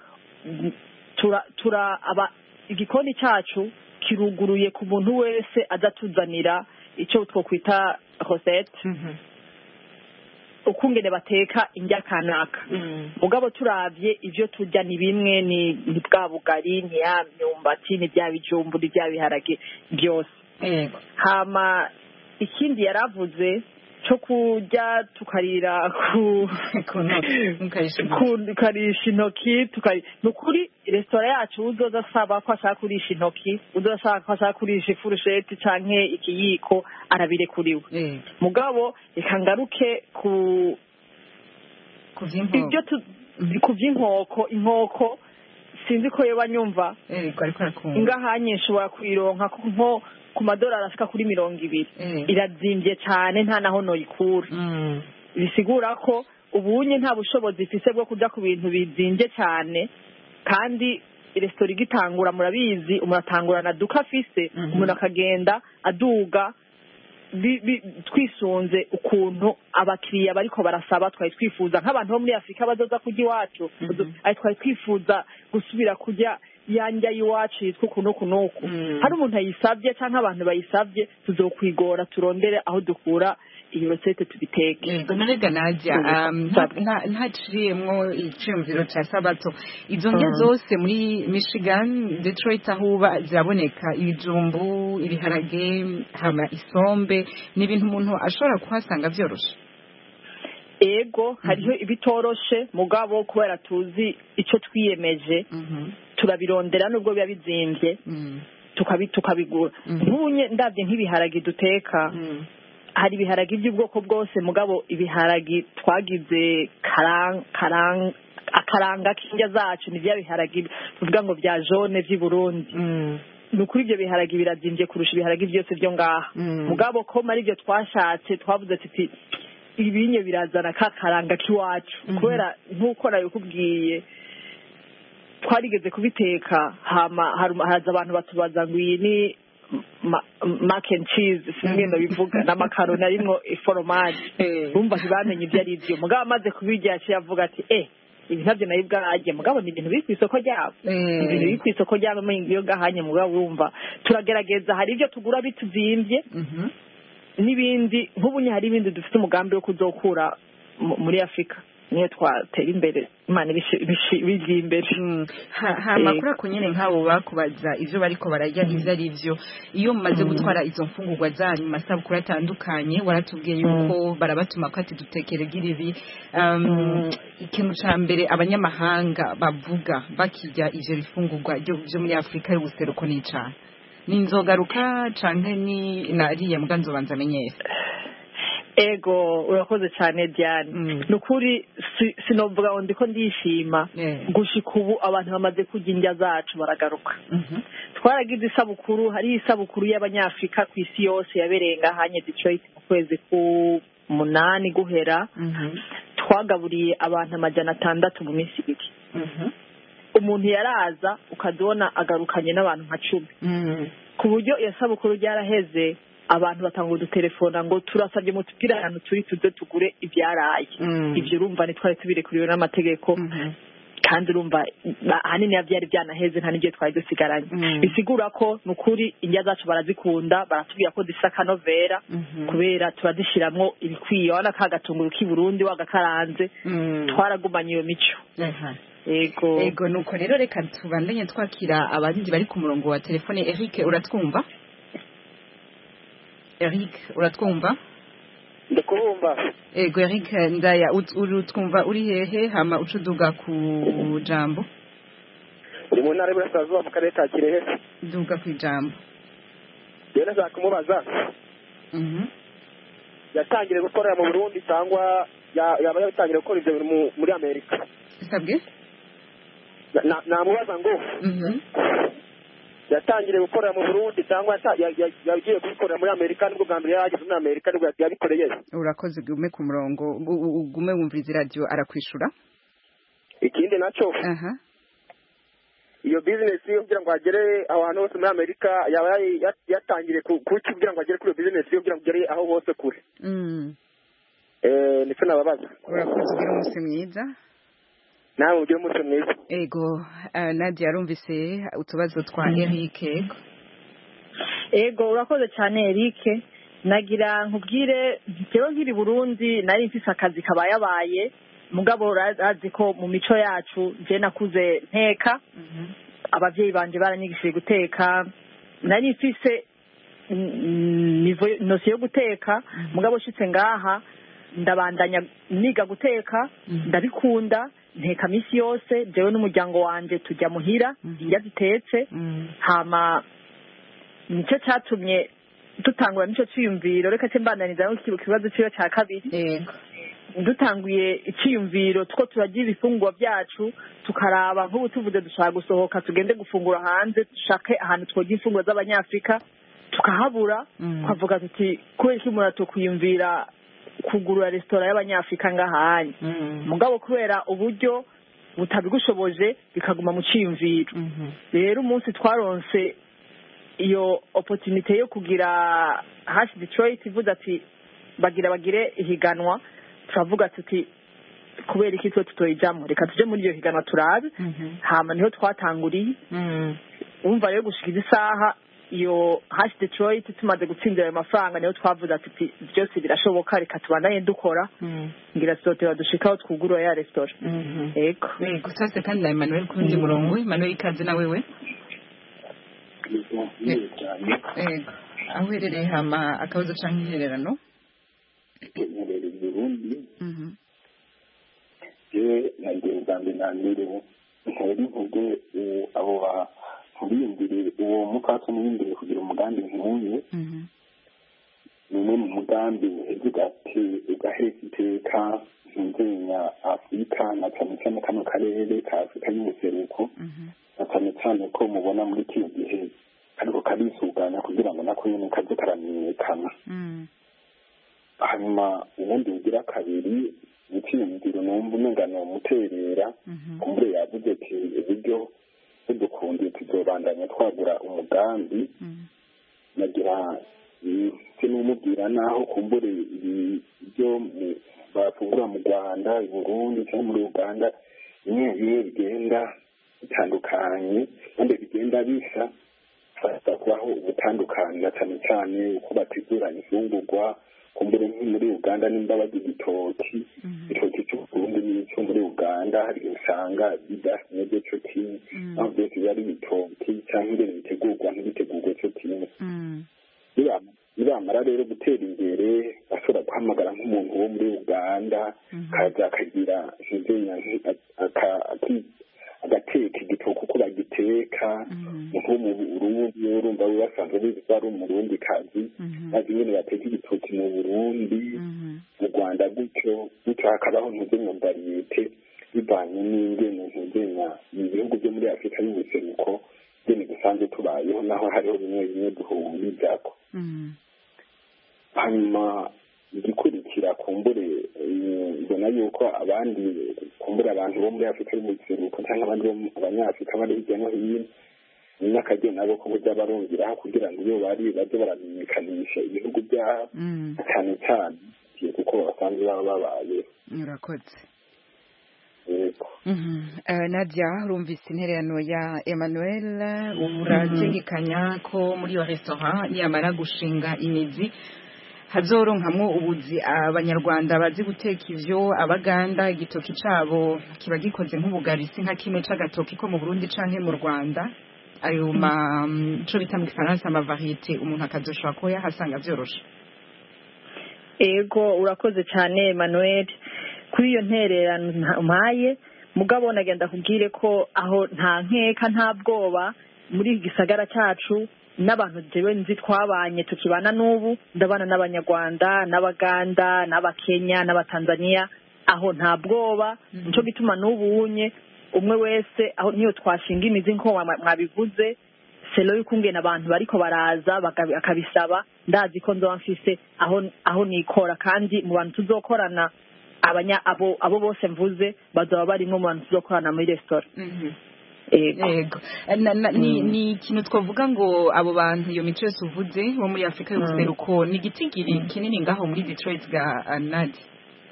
igikoni cyacu kiruguruye ku muntu wese adatuzanira icyo twokwita recette ukungene bateka indya kanaka mugabo turavye ivyo turya ni bimwe ni bwa bugari ni ya myumbati ni bya bijumbu ni bya biharage byose hama ikindi yaravuze cyo kujya tukarira kukarisha intoki nukuri resitora yacu uzoza asaba ko ashaka kurisha intoki uzoza ashaka ko ashaka kurisha ifurusheti canke ikiyiko arabirekuriwe mugabo reka ngaruke ku vy'inkoko inkoko sinzi ko yoba nyumva ingahanye nshobora kuyironka nko ku madolari ashika kuri 200 irazimbye cyane nta naho noyikura bisigura ko ubunye nta bushobozi ifise bwo kuja ku bintu bizimbye cyane kandi resitora igitangura murabizi umuratangurana duka afise umuntu akagenda aduga twisunze ukuntu abakiriya bariko barasaba twari twifuza nk'abantu bo muri Afrika bazoza kujya iwacu twari twifuza gusubira kujya yanja iwacu yitwa ukuntu hari umuntu ayisabye cyangwa abantu bayisabye tuzokwigora turondere aho dukura iyo recette tubiteke nonega Nadia ntaciriyemwo iciyumviro ca sabato izo ndya zose muri Michigan Detroit ahuba ziraboneka ibijumbu ibiharage hama isombe ni ibintu umuntu ashobora kuhasanga vyoroshe ego hariho ibitoroshe mugabo kubera tuzi ico twiyemeje turabirondera nubwo biba bizimvye tukabigura nk'ubunye ndavye nk'ibiharage duteka hari ibiharage by'ubwoko bwose mugabo ibiharage twagize akaranga k'indya zacu ni bya biharage tuvuga ngo bya jaune vy'i Burundi nukuri ibyo biharage birazimbye kurusha ibiharage byose byo ngaha mugabo ko mari byo twashatse twavuze ati ibinye birazana kakaranga k'iwacu kubera nk'uko nabikubwiye twarigeze kubiteka haza abantu batubaza ngo iyi ni mac and cheese singendo bivuga na macaroni arimwo fromage bumva ntibamenye ibyo ari byo mugabo amaze kubirya yaciye avuga ati ibi ntabyo nayo bwahajye mugabo ni ibintu biri ku isoko ryabo ibintu biri ku isoko ryabo iyo gahanye mugabo wumva turagerageza hari ibyo tugura bituzimbye n'ibindi nk'ubunye hari ibindi dufite umugambi wo kuzokura muri Afrika niyo twatera imbere imana bigiye imbere amakuru ako nyine nk'abo bakubaza ivyo bariko bararya ivyo ari vyo iyo mumaze gutwara izo mfungurwa zanyu masabukuru atandukanye waratubwiye yuko barabatuma ko ati dutekere giribi ikintu ca mbere abanyamahanga bavuga bakijya ivyo bifungurwa byo muri Afrika y'ubuseruko n'icana ni inzogaruka canke ni nariye mbwa nzobanza menyere ego urakoze cyane Diane nukuri sinovuga ngo ndiko ndishima gushika ubu abantu bamaze kurya indya zacu baragaruka twaragize isabukuru hari isabukuru y'abanyafrika ku isi yose yaberenga hanye Detroit mu kwezi ku8 guhera twagaburiye abantu 600 mu minsi ibiri umuntu yaraza ukadona agarukanye n'abantu nka 10 ku buryo iyo sabukuru ryaraheze abantu batanga udutelefona ngo turasabye mu tupira ahantu turi tuze tugure ibyaraye ibyo urumva ni twari tubirekuriwe n'amategeko kandi urumva ahanini byari byanaheze nta n'ibyo twari dusigaranye bisigura ko nukuri indya zacu barazikunda baratubwira ko zisa akanovera kubera turadishiramwo ibikwiye wana kagatunguru k'i Burundi wagakaranze twaragumanye iyo mico ego nuko rero reka tubandanye twakira abandi bari ku murongo wa telefone. Eric uratwumva? Eric uratwumva? Ndakumva. Ego Eric ndaya urutwumva uri hehe hama ucuduga ku jambo? ni mu ntara y'Iburasirazuba mu karere ka Kirehe. Duga ku ijambo. Rero nashaka kumubaza yatangiriye gukorera mu Burundi cyangwa yaba yatangiriye gukora ibyo bintu muri Amerika? Sabwe? Namubaza ngo yatangiriye gukorera mu Burundi cyangwa yagiye kubikorera muri Amerika, nibwo bwa mbere yageze muri Amerika nibwo yabikoreye? Urakoze, gume ku murongo, gume wumviriza radio arakwishura. Ikindi naco iyo business yo kugira ngo agere aho hantu hose muri Amerika yaba yatangiriye kuki kugira ngo agere kuri iyo business yo kugira ngo agere aho hose kure? Niko nababaza. Urakoze, ugira umunsi mwiza. Nawe ugira umunsi mwiza. Ego, Nadia yarumvise utubazo twa Eric. Ego, urakoze cyane Eric. Nagira nkubwire jewe nkiri Burundi nari mfise akazi kabayabaye, mugabo razi ko mu mico yacu je nakuze nteka. Abavyeyi banje baranyigishije guteka, nari mfise nosi yo guteka, mugabo shitse ngaha ndabandanya niga guteka, ndabikunda, nteka misi yose, jewe n'umuryango wanje tujya muhira iyo zitetse. Hama nico catumye dutangura nico cyiyumviro, reka mbandaniza no kibazo cyo cya kabiri. Dutanguye icyiyumviro two turagira ibifungurwa byacu, tukaraba nk'ubu tuvuze dushaka gusohoka tugende gufungura hanze, dushake ahantu twogira ifunguro z'abanyafrika, tukahabura. Twavuga tuti kubera iki umuntu atokwiyumvira kugurura resitora y'abanyafrika ngahanye, mugabo kubera uburyo butabigushoboje bikaguma mu cyiyumviro. Rero umunsi twaronse iyo opportunity yo kugira hash Detroit ivuze ati bagire ihiganwa, turavuga tuti kubera iki twe tutoyijamo, reka tuje muri iyo higanwa turabe. Hama niho twatanguriye. Umva rero gushikiza isaha iyo hash Detroit tumaze gutsindira ayo mafaranga, niho twavuze ati byose birashoboka, reka tubandanye dukora, ngira sotera dushikaho twugurura ya restaurant. Ego sase kandi na Emmanuel kundi murongo. Emmanuel, ikaze na wewe. Ego aho herereye hama akabazo canke intererano? Burundi je nagiye zambe nandire ntari vuge abo babindire uwo mupatso n'ibindire kugira umugambi nk'uyu. Nimwe mu mugambi ugaheza iteka nzenya Afurika na cyane cyane kano karere ka Afurika y'ubuseruko, na cyane cyane ko mubona muri kino gihe ariko karisuganya kugira ngo nako nyene kaze karamenyekana. Hanyuma ubundi bugira kabiri n'ikiyumviro numva umengano muterera kumbure yavuze ati ibyo dukundiye tuzobandanya twagura umugambi. Nagira sinumubwira naho kumbure ibyo bafungura mu Rwanda, i Burundi cyangwa muri Uganda bimwe bigenda bitandukanye kandi bigenda bisa fasta kubaho ubutandukanye, cyane cyane uko bategura ifungurwa. Kumbure muri Uganda nimba bagira igitoki cyo Burundi n'icyo muri Uganda hari usanga bidasnye cyo kimwe, aho byose bari ibitoki cyangwa ibintu bitegurwa ntibitegurwe cyo kimwe. Nibamara rero gutera imbere bashobora guhamagara nk'umuntu wo muri Uganda kaza akagira agateka igitoki uko bagiteka, nko mu Burundi urumva basanzwe bari umurundi kazi bazi nyine bateka igitoki mu Burundi, mu Rwanda gutyo hakabaho ntuzenya bariyete bivanye n'ingene ntuzenya ibihugu byo muri Afurika y'ubuseruko nyine dusanzwe tubayeho, naho hariho bimwe duhurizako. Hanyuma igikurikira kumbure mbona yuko abandi kumbure abantu bo muri Afurika y'ubuseruko cyangwa abandi abanyafurika bari hirya no hino n'akagenda nabo ko bajya barongeraho kugira ngo iyo bari baje baramenyekanisha ibihugu byabo cyane cyane kuko basanzwe baba babaye. Urakoze. Nadia, urumvise intererano ya Emmanuel, urategekanya ko muri iyo restaurant yamara gushinga imizi hazoronkamwo ubuzi abanyarwanda bazi guteka ivyo, abaganda igitoki cabo kiba gikoze nk'ubugari si nka kimwe c'agatoki ko mu Burundi canke mu Rwanda, ayo co bita mu Gifaransa ama variete umuntu akazoshobora ko yahasanga vyoroshe. Ego urakoze cyane Emmanuel kuri iyo ntererano umpaye, mugabo nagenda kubwire ko aho nta nkeka nta bwoba muri iki gisagara cyacu n'abantu jewe nzi twabanye tukibana n'ubu ndabana n'abanyarwanda n'abaganda n'abakenya n'abatanzania aho nta bwoba nico gituma n'ubu unye umwe wese aho niyo twashinga imizi nko mwabivuze selo y'ukungena abantu bariko baraza akabisaba ndazi ko nzoba mfise aho nikora kandi mu bantu tuzokorana abo bose mvuze bazoba barimo mu bantu tuzokorana muri resitora. Yego ni ikintu twavuga ngo abo bantu iyo mico yose uvuze bo muri Afrika y'ubuseruko ni igitigiri kinini ngaho muri Detroit ga Nadi.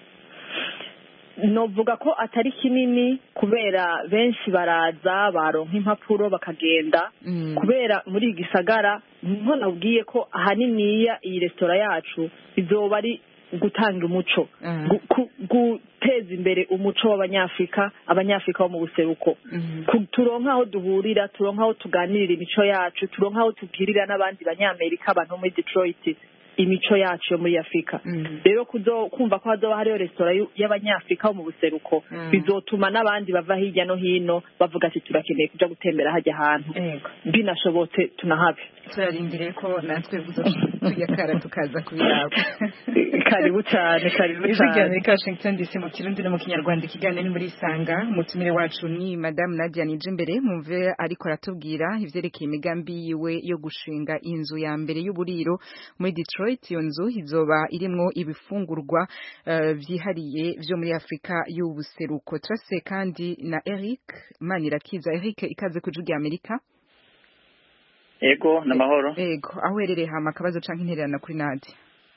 Novuga ko atari kinini kubera benshi baraza baronka impapuro bakagenda kubera muri gisagara nko nabwiye ko ahaniniya iyi resitora yacu izoba ari gutanga umuco guteza imbere umuco w'abanyafrika bo mu buseruko turonka aho duhurira turonka aho tuganirira imico yacu turonka aho tubwirira n'abandi banyamerika abantu muri Detroit imico yacu yo muri Afrika rero kumva ko hazoba hariyo resitora y'abanyafrika bo mu buseruko bizotuma n'abandi bava hirya no hino bavuga ati turakeneye kuja gutembera hajya ahantu binashobotse tunahabe turarindire ko natwe tujya kara tukaza kubiraba karibu cyane muri Washington DC mu Kirundi no mu Kinyarwanda ikiganiro ni muri Isanga umutumire wacu ni Madame Nadia Nijimbere mumve ariko aratubwira ivyerekeye imigambi yiwe yo gushinga inzu ya mbere y'uburiro muri Detroit. Iyo nzu izoba irimwo ibifungurwa vyihariye vyo muri Afrika y'ubuseruko. Turase kandi na Eric Manirakiza. Eric, ikaze ku Judi Amerika. Ego namahoro. Ego aho herereye hama kabazo canke intererana kuri Nadia.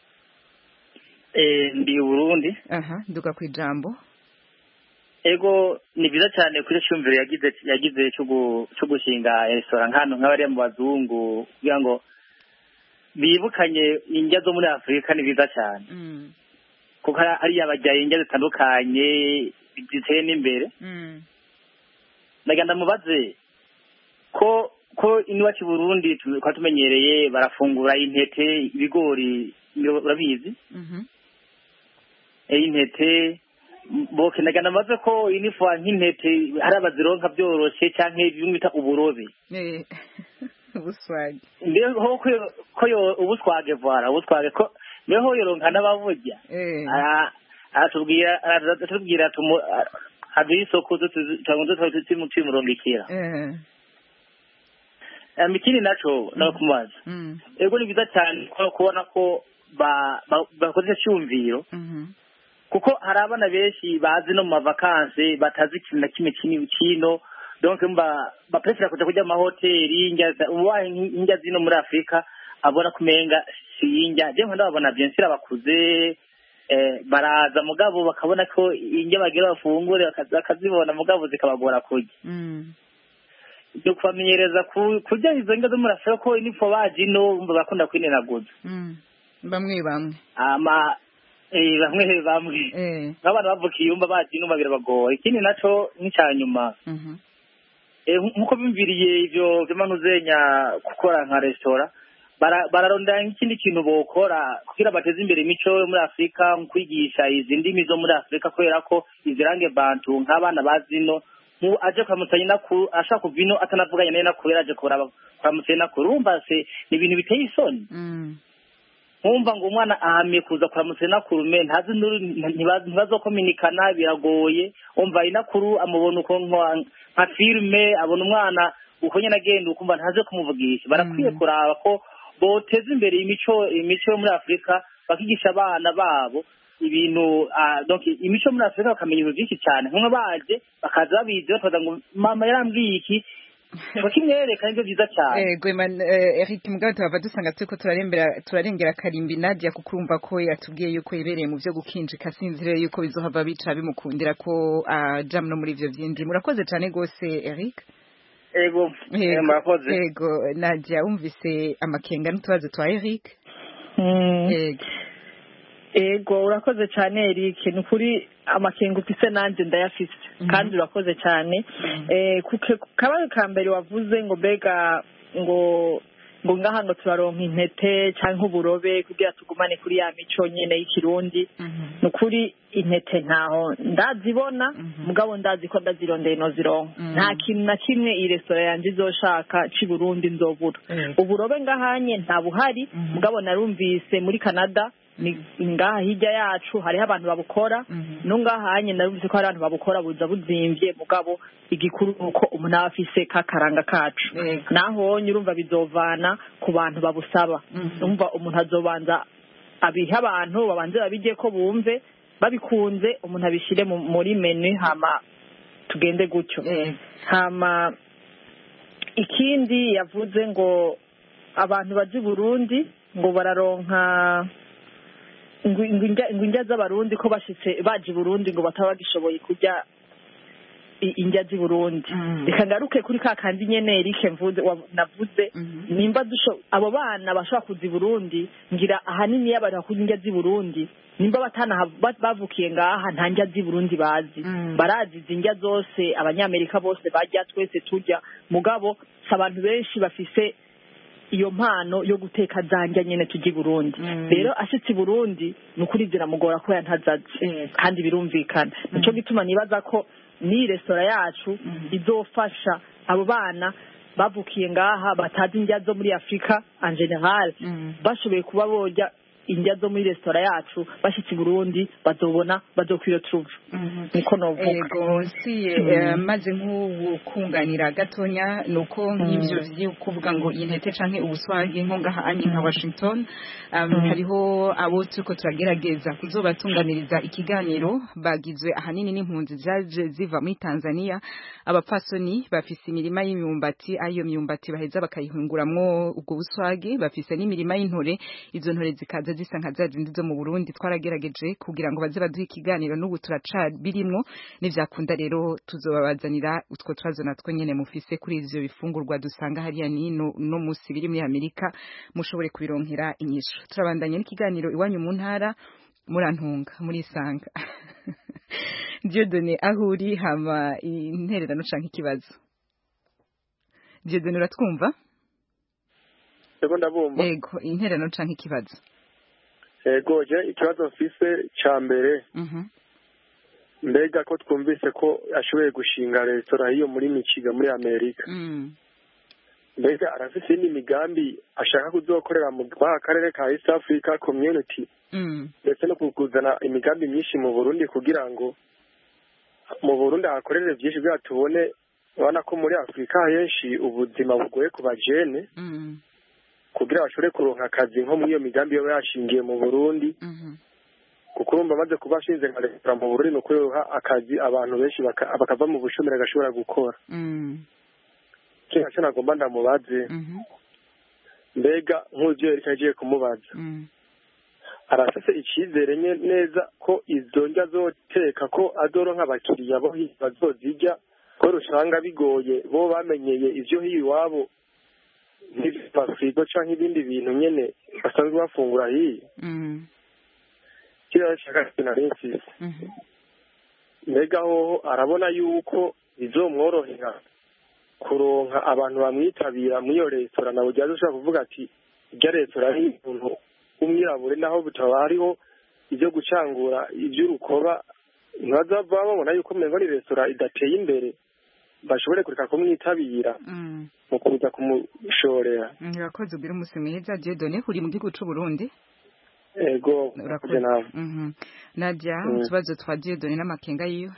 Ndi Burundi. Nduga ku ijambo. Ego ni byiza cyane kuri cyumviro yagize cyo gushinga restaurant nkano nk'abari mu bazungu kugira ngo bibukanye indya zo muri Afrika ni byiza cyane. Kuko hari abajyaye indya zitandukanye ziteye n'imbere. Ndagenda mubaze ko iwacu Burundi kwa tumenyereye barafungura intete ibigori urabizi intete boke ndagenda mubaze ko inifuwa nk'intete hari abazironka byoroshe canke bimwita uburobe ubuswage ndeho ko yo ubuswage ko neho yoronka n'abavuga atubwira haduye isoko tumurongekera mikini naco nakumubaza ego ni byiza cyane kubona ko bakoze cyumviro kuko hari abana benshi bazi no mu mavakanse batazi ikintu na kimwe kino donc bapesera kuja kujya mu mahoteli indya zino muri Afrika abona kumenga siyinjya je nkunda babona bien sûr abakuze baraza mugabo bakabona ko indya bagira bafungure bakazibona mugabo zikabagora kurya byo kwamenyereza kurya izo ndya zo muri Afrika ko inifo baji no bakunda kwinenaguza bamwe bamwe nk'abantu bavukiye yumva baji no bagira bagoye ikindi naco nk'icyanyuma nkuko bimviriye ivyo vy'amanuzenya gukora nka restaurant bararondera ikindi kintu bokora kugira bateze imbere imico yo muri Afrika kwigisha izi ndimi zo muri Afrika kubera ko izirange bantu nk'abana bazino aje kwamutanya nakuru ashaka kuvino atanavuganye naye nakuru aje kwamutanya nakuru urumva se ni ibintu biteye isoni nkumva ngo umwana ahamiye kuza kuramutse nakuru me ntazi ntibazokominikana biragoye umva inakuru amubona uko nka filme abona umwana uko nyene agenda ukumva ntaze kumuvugisha barakwiye kuraba ko boteza imbere imico yo muri Afrika bakigisha abana babo ibintu donc imico muri Afrika bakamenya ibintu byinshi cyane nko baje bakaza babizi bataza ngo mama yarambwiye iki bakimwereka nibyo byiza cyane Eric mugabo tubava dusanga turiko turarengera Karimbi Nadia kuko urumva ko yatubwiye yuko ibereye mu byo gukinjika sinzire yuko bizohava bica bimukundira ko jam no muri ivyo vyinji murakoze cyane gose Eric. Ego murakoze. Ego Nadia umvise amakenga n'utubazo twa Eric. Ego urakoze cyane Eric nukuri amakenga ufise nanje ndayafise kandi urakoze cyane kabaye ka mbere wavuze ngo bega ngo ngo ngaha ngo turaronka intete canke uburobe kugira tugumane kuri ya mico nyene y'ikirundi nukuri intete ntaho ndazibona mugabo ndazi ko ndazirondeye no zironka nta kintu na kimwe iyi restaurant yanje izoshaka ci Burundi nzobura uburobe ngahanye nta buhari mugabo narumvise muri Canada ni ngaha hirya yacu hariho abantu babukora no ngahanye narumvise ko hari abantu babukora buza buzimvye mugabo igikuru nuko umuntu afise kakaranga kacu naho nyurumva bizovana ku bantu babusaba umva umuntu azobanza abiha abantu babanze babije ko bumve babikunze umuntu abishire muri menu hama tugende gutyo hama ikindi yavuze ngo abantu bazi Burundi ngo bararonka ingwinja z'abarundi ko bashitse baje Burundi ngo bataba bagishoboye kurya indya z'i Burundi reka ngaruke kuri ka kandi nyene Eric navuze nimba abo bana bashobora kuza i Burundi ngira ahanini y'abantu bakunda indya z'i Burundi nimba batana bavukiye ngaha nta ndya z'i Burundi bazi barazi indya zose abanyamerika bose bajya twese turya mugabo abantu benshi bafise iyo mpano yo guteka zanja nyene tuji Burundi rero ashitse Burundi nukuri ziramugora ko yantazaze kandi birumvikana nico gituma nibaza ko ni restaurant yacu izofasha abo bana bavukiye ngaha batazi indya zo muri Afrika en general bashoboye kuba boja indya zo muri restaurant yacu bashitse Burundi bazobona bazokwiro trouve niko novuga ego si maze nk'ukunganira gatonya nuko nk'ivyo vyo kuvuga ngo intete canke ubuswagi nko ngaha anyi nka Washington hariho abo turiko turagerageza kuzobatunganiriza ikiganiro bagizwe ahanini n'impunzi zaje ziva muri Tanzania abapfasoni bafise imirima y'imyumbati ayo myumbati baheza bakayihunguramwo ubwo buswagi bafise n'imirima y'intore izo ntore zikaza zisa nka zazindi zo mu Burundi twaragerageje kugira ngo baze baduhe ikiganiro n'ubu turaca birimwo n'ivyakunda rero tuzobabazanira utwo twazo natwo nyene mufise kuri ivyo bifungurwa dusanga hariya nino no musi biri muri Amerika mushobore kubironkera inyishu turabandanye n'ikiganiro iwanyu mu ntara murantunga muri Sanga Dieudonné ahuri hama intererano canke ikibazo Dieudonné uratwumva Ego ndabumva Ego intererano canke ikibazo Ego je ikibazo mfise ca mbere mbega ko twumvise ko ashoboye gushinga restaurant hiyo muri Michigan muri Amerika mbega arafise n'imigambi ashaka kuzokorera mu karere ka East Africa Community ndetse no kuzana imigambi myinshi mu Burundi kugira ngo mu Burundi hakorere byinshi bya tubone ubona ko muri Afrika henshi ubuzima bugoye ku bajene kugira bashobore kuronka akazi nko muri iyo migambi yo yashingiye mu Burundi kuko urumva amaze kuba ashinze nka restaurant mu Burundi no kuroha akazi abantu benshi bakava mu bushomeri gashobora gukora cyo nagomba ndamubaze mbega nk'uvyo Eric agiye kumubaza arafise icizere neza ko izo ndya zoteka ko azoronka abakiriya bo bazozirya ko rushanga bigoye bo bamenyeye ivyo hiwabo n'ibifrigo canke ibindi bintu nyene basanzwe bafungura hiye kira shaka kinarisi mbega hoho arabona yuko bizomworohera kuronka abantu bamwitabira muri iyo restaurant nabo ryaje ushaka kuvuga ati irya restaurant ari umuntu umwirabure naho bitaba hariho ibyo gucangura iby'urukoba ntibazava babona yuko mmengo ni restaurant idateye imbere bashobore kureka kumwitabira mu kuza kumushorera urakoze ubwira umunsi mwiza Dieudonné uri mu gihugu c'u Burundi ego urakoze nawe Nadia utubazo twa Dieudonné n'amakenga yiwe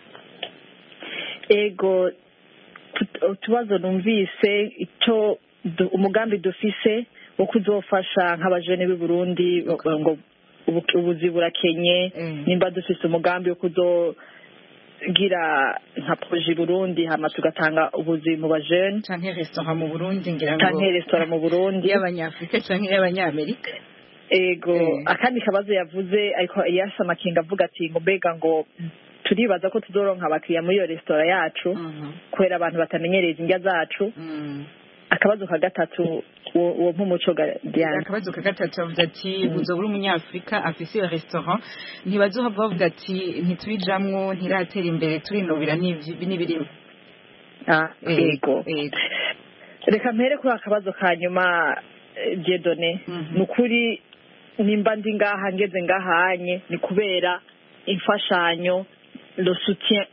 ego utubazo numvise ico umugambi dufise wo kuzofasha nk'abajene b'i Burundi ngo ubuzi burakenye nimba dufise umugambi wo kuzogira nka projet Burundi hama tugatanga ubuzi mu bajene canke restaurant mu Burundi ngira ngo canke restaurant mu Burundi y'abanyafrika canke y'abanyamerika ego akandi kabazo yavuze ariko yasa makinga avuga ati ngo mbega ngo turibaza ko tuzoronka abakiriya muri iyo restaurant yacu kubera abantu batamenyereza indya zacu akabazo ka gatatu uwo mpumuco Diana akabazo ka gatatu avuga ati buzobura umunyafrika afise iyo restaurant ntibazohava bavuga ati ntitubijamwo ntiratera imbere turinubira n'ibirimo ego reka mpere kuri akabazo ka nyuma Dieudonné ni ukuri nimba ndi ngaha ngeze ngahanye ni kubera imfashanyo le soutien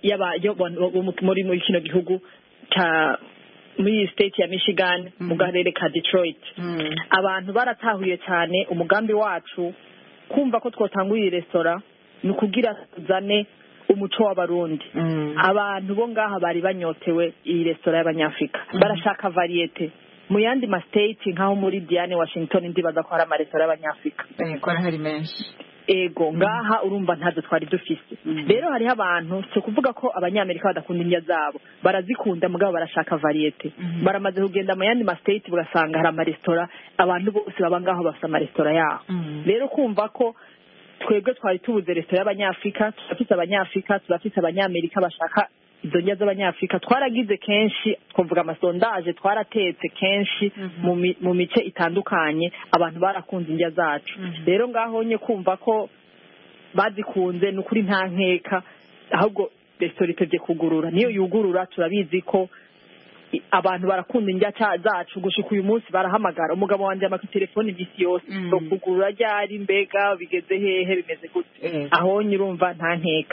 muri kino gihugu muri state ya Michigan mu karere ka Detroit. Abantu baratahuye cyane umugambi wacu kumva ko twotanguye iyi restaurant ni kugira tuzane umuco w'abarundi. Abantu bo ngaha bari banyotewe iyi restaurant y'abanyafrika barashaka variete mu yandi ma state nkaho muri Diane Washington ndibaza ko hari ama restaurant y'abanyafrika ko hari menshi. Ego ngaha urumva ntazo twari dufise. Rero hariho abantu cyo kuvuga ko abanyamerika badakunda indya zabo barazikunda mugabo barashaka variete. Baramaze kugenda mu yandi ma state bugasanga hari ama restaurant abantu bose baba ngaho bafite ama restaurant yaho. Rero kumva ko twebwe twari tubuze restaurant y'abanyafrika turafite abanyafrika turafite abanyamerika bashaka izo ndya z'abanyafrika twaragize kenshi twavuga amasondaje twaratetse kenshi mu mice itandukanye abantu barakunze indya zacu. Rero ngaho nye kumva ko bazikunze n'ukuri nta nkeka ahubwo restaurant itevye kugurura niyo yugurura turabizi ko abantu barakunda indya zacu gushika uyu munsi barahamagara umugabo wanje ama telefone imisi yose no kugurura ryari mbega bigeze hehe bimeze gute aho nyirumva nta nkeka.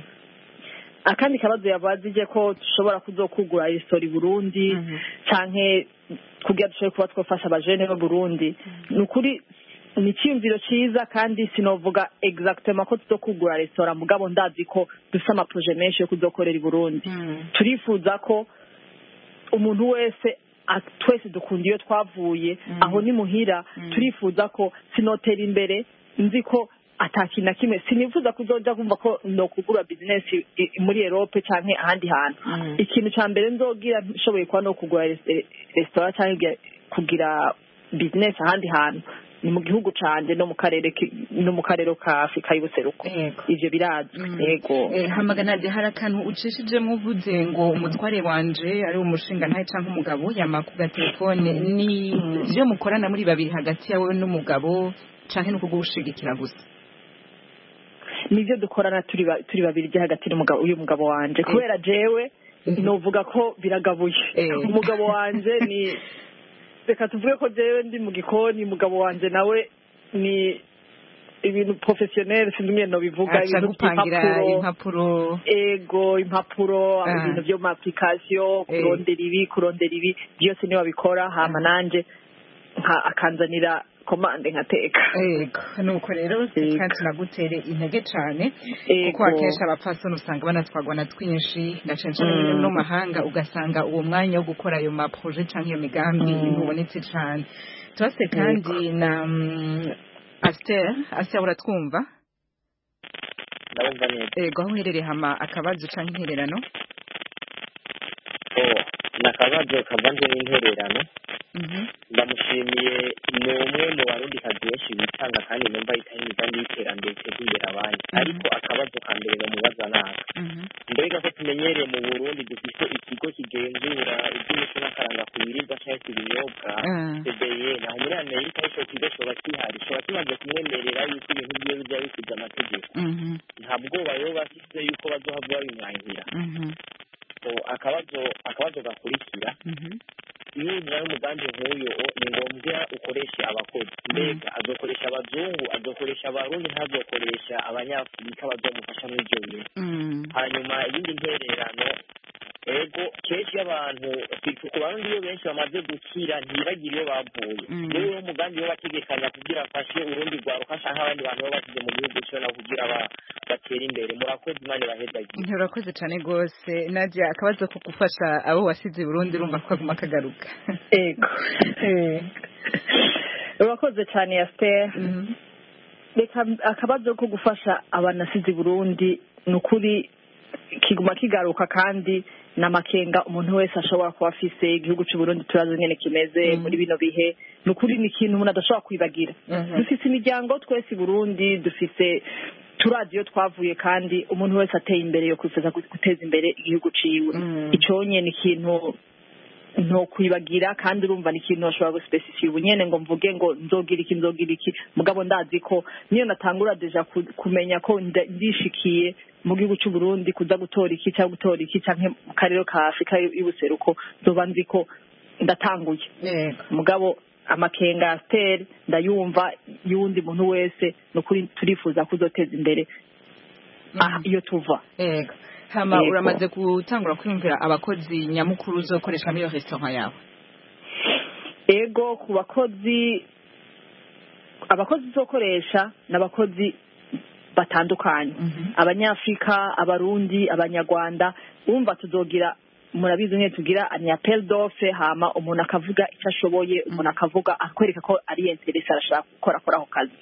Akandi kabazo yabazije ko dushobora kuzokugura restaurant Burundi canke kugira dushobore kuba twafasha abajene bo Burundi nukuri ni cyumviro ciza kandi sinovuga exactement ko tuzokugura restaurant mugabo ndazi ko dufite ama projet menshi yo kuzokorera i Burundi. Turifuza ko umuntu wese twese dukunda iyo twavuye aho ni muhira turifuza ko sinotera imbere nzi ko atakina kimwe sinifuza kuzoja kumva ko no kugura business muri Europe canke ahandi hantu. Ikintu ca mbere nzogira nshoboye kwa no kugura restaurant canke kugira business ahandi hantu ni mu gihugu canje no mu karere ka Afrika y'ubuseruko. Ivyo birazwi. Yego hamagana de harakantu ucishije muvuze ngo umutware wanje ari umushinga ntaye canke umugabo yama ku telefone ni byo mukorana muri babiri hagati yawe n'umugabo canke no kugushigikira gusa. Nivyo dukorana turi babiri je hagati n'umugabo uyu mugabo wanje kubera jewe novuga ko biragabuye. Umugabo wanje ni reka tuvuge ko jewe ndi mu gikoni umugabo wanje nawe ni ibintu professionnel sindumye no bivuga ibintu gupangira impapuro. Ego impapuro ibintu byo ma application kurondera ibi byose ni wabikora hama nanje akanzanira komande nkateka. Nuko rero kandi nagutere intege cyane kuko akesha abapfasoni usanga banatwagwa na twinshi ndacenje no mahanga ugasanga uwo mwanya wo gukora ayo ma projet canke iyo migambi ntubonetse cyane. Twase kandi na Aster uratwumva? Ndabumva neza. Aho uherereye hama akabazo canke intererano? Nakabazo kavanze n'intererano. Ndamushimiye ni umwe mu barundi benshi bitanga kandi numva itari imigambi y'iterambere iteza imbere abandi ariko akabazo ka mbere bamubaza naka mbega ko tumenyereye mu Burundi dufite ikigo kigenzura iby'imico n'akaranga ku biribwa cyangwa ibinyobwa CBE naho muri Amerika icyo kigo kiba kihari kiba kimaze kumwemerera yuko ibintu byiwe bijya bikurikiza amategeko nta bwoba rero bafite yuko bazohava babimwangira. Akabazo gakurikira niba umugambi nk'uyu ni ngombwa ukoresha abakozi mbega azokoresha abazungu azokoresha abarundi ntazokoresha abanyafurika bazomufasha muri ibyo bintu. Hanyuma ibindi ntererano ego kenshi abantu ku barundi iyo benshi bamaze gukira ntibagire iyo bavuye niyo umugambi wo bategekanya kugira afashe urundi rwaruka canke abandi bantu baba basize mu gihugu cyo na kugira batera imbere. Murakoze Imana ibahezagiye. Urakoze cyane gose Nadia. Akabazo ko gufasha abo wasize Burundi urumva ko aguma kagaruka. Urakoze cyane Aster. Reka akabazo ko gufasha abanasize Burundi nukuri kiguma kigaruka kandi namakenga umuntu wese ashobora kuba afise igihugu cy'u Burundi turazo nyene kimeze muri bino bihe nukuri ni ikintu umuntu adashobora kwibagira. Dufise imiryango twese Burundi dufise turadiyo twavuye kandi umuntu wese ateye imbere yo kwifuza guteza imbere igihugu ciwe. Iconye ni ikintu no kwibagira kandi urumva ni ikintu ashobora guspecify ubunyene ngo mvuge ngo nzogira iki mugabo ndazi ko niyo natangura deja kumenya ko ndishikiye mu gihugu cy'u Burundi kuza gutora iki canke mu karere ka Afrika y'ubuseruko nzoba nzi ko ndatanguye. Mugabo amakenga ya Stella ndayumva y'uwundi muntu wese nukuri turifuza kuzoteza imbere iyo tuva. Ego hama uramaze gutangura kwiyumvira abakozi nyamukuru uzokoresha muri iyo restaurant yawe? Ego ku abakozi uzokoresha n'abakozi batandukanye, abanyafrika, abarundi, abanyarwanda. Urumva tuzogira, murabizi nke tugira ni appel d'offre, hama umuntu akavuga icyo ashoboye, umuntu akavuga akwereka ko ari interesse arashaka gukora ako kazi.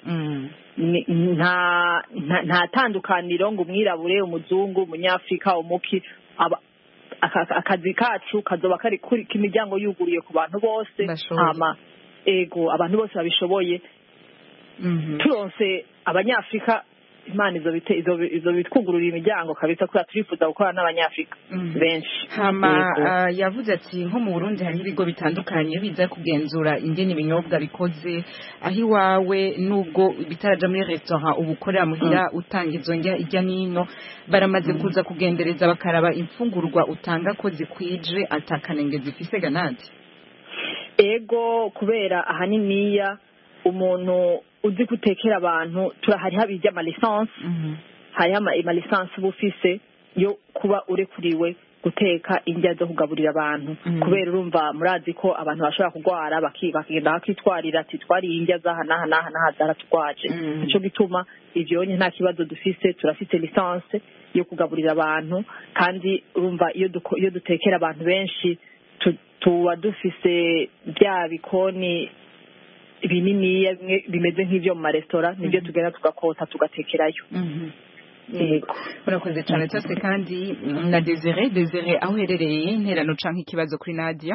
Nta tandukaniro ngo umwirabure, umuzungu, umunyafrika, umuki. Akazi kacu kazoba kari kuri imiryango yuguriye ku bantu bose, hama ego abantu bose babishoboye. Turonse abanyafrika, Imana izo bitwugururira imiryango kabisa, kuko turifuza gukora n'abanyafrika benshi. Hama yavuze ati nko mu Burundi hari ibigo bitandukanye biza kugenzura ingene ibinyobwa bikoze, aho iwawe nubwo bitaraja muri restaurant ubukorera muhira utanga izo njya ijya nino, baramaze kuza kugendereza bakaraba imfungurwa utanga ko zikwije atakanenge zifise ganati? Ego kubera ahaniniya umuntu uzi gutekera abantu turahari habijya ama license, hari ama license bufise yo kuba urekuriwe guteka indya zo kugaburira abantu, kubera urumva murazi ko abantu bashobora kugwara bakigenda bakitwarira ati twari indya zaha naha zaratwaje. Ico gituma ivyonye nta kibazo dufise, turafite license yo kugaburira abantu, kandi urumva iyo dutekera abantu benshi tuba dufise bya bikoni binini bimeze nk'ivyo mu maresitora, nibyo tugenda tugakota tugatekerayo. Yego urakoze cyane cyose. Kandi na Desire aho uherereye interano canke ikibazo kuri Nadia?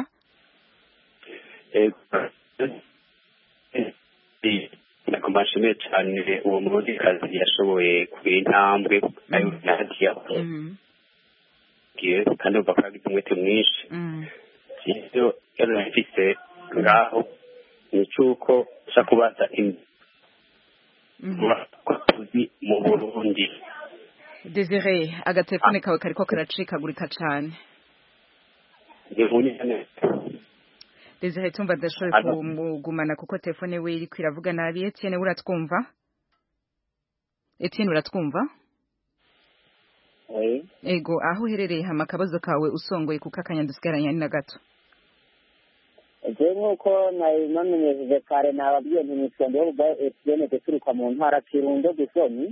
nakumashimiye cyane uwo murundikazi yashoboye kugira intambwe ayo Nadia kandi uva kwagize umwete mwinshi. Ivyo yarafise ngaho nicuko shakubaza mu Burundi. Desire agatelefone kawe kariko karacikagurika cane. Desire tumva dashoboye kumugumana kuko telefone we iri kwiravuga nabi. Etienne uratwumva? Etienne uratwumva? Ego aho uherereye hama akabazo kawe usongoye kuko akanya dusigaranye na gato. Nk'uko namenyesheje kare nababwiye ntimitwende yo bwa Etienne guturuka mu ntara Kirundo Gisomi.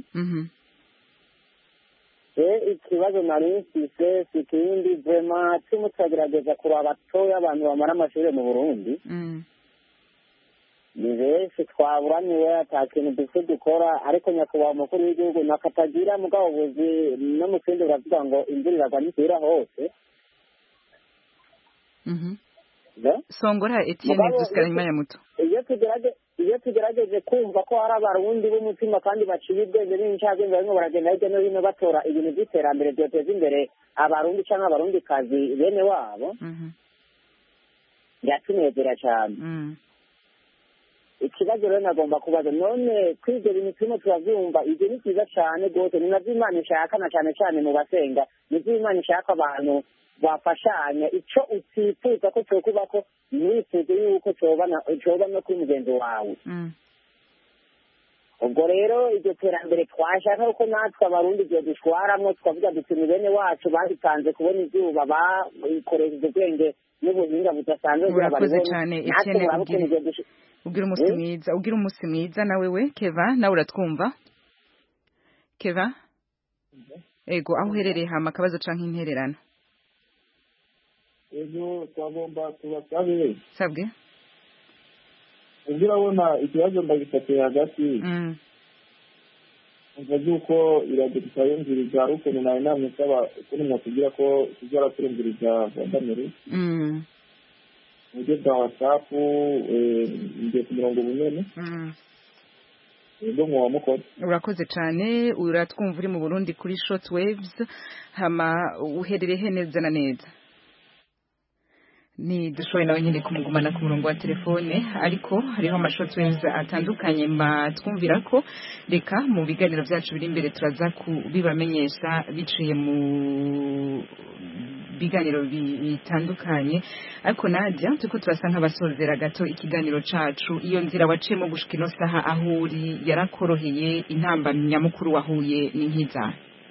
Ikibazo nari mfise si kindi vraiment tumugerageza kuraba abatoya abantu bamara amashuri mu Burundi. Ni benshi twaburaniwe ata kintu dufite dukora, ariko nyakubahwa umukuru w'igihugu nakatagira mugabo buzi no mu kindi baravuga ngo imvura iragwa ntisira hose. Songora Etienne dusigaranye imanya muto. Iyo tugerageje kumva ko hari abarundi b'umutima kandi baciye ubwenge n'incabwenge barimo baragenda hirya no hino batora ibintu by'iterambere byoteza imbere abarundi cyangwa abarundi kazi bene wabo, byatunezera cyane. Ikibazo rero nagomba kubaza, none kw'ibyo bintu turimo turabyumva, ibyo ni byiza cyane rwose, ni nabyo Imana ishaka, na cyane cyane mu basenga nibyo Imana ishaka, abantu bafashanya. Icyo utifuza ko cyokuba ko ntiwifuze yuko cyoba no kuri mugenzi wawe. Ubwo rero iryo terambere twashaka ko natwe abarundi ibyo dushwaramwo twavuga duti ni bene wacu bahitanze kubona izuba, bakoresheje ubwenge n'ubuhinga budasanzwe. Urakoze cyane Etienne, ugira umunsi mwiza. Ugira umunsi mwiza nawe we. Keva nawe uratwumva? Keva ego aho uherereye hama akabazo canke intererano? Ego twagomba tubasabe. Sabwe. Urabona ikibazo ndagifatiye hagati. Umva yuko iradukayumviriza ukuntu nawe namwe saba ukuntu mwatugira ko tuzara turumviriza bandamere. Uburyo bwa WhatsApp ngiye ku mirongo bunene. Ego mwa mukora. Urakoze cyane. Uratwumva uri mu Burundi kuri shortwaves, hama uherereye neza na neza. Ni dushoboye nawe nyine kumugumana ku murongo wa telefone, ariko hariho amashotwaves atandukanye twumvira ko reka mu biganiro byacu biri imbere turaza kubibamenyesha biciye mu biganiro bitandukanye ariko Nadia tuko turasa nk'abasozera gato ikiganiro cacu iyo nzira wacemo gushika ino saha aho uri yarakoroheye intambamyi nyamukuru wahuye ni nkiza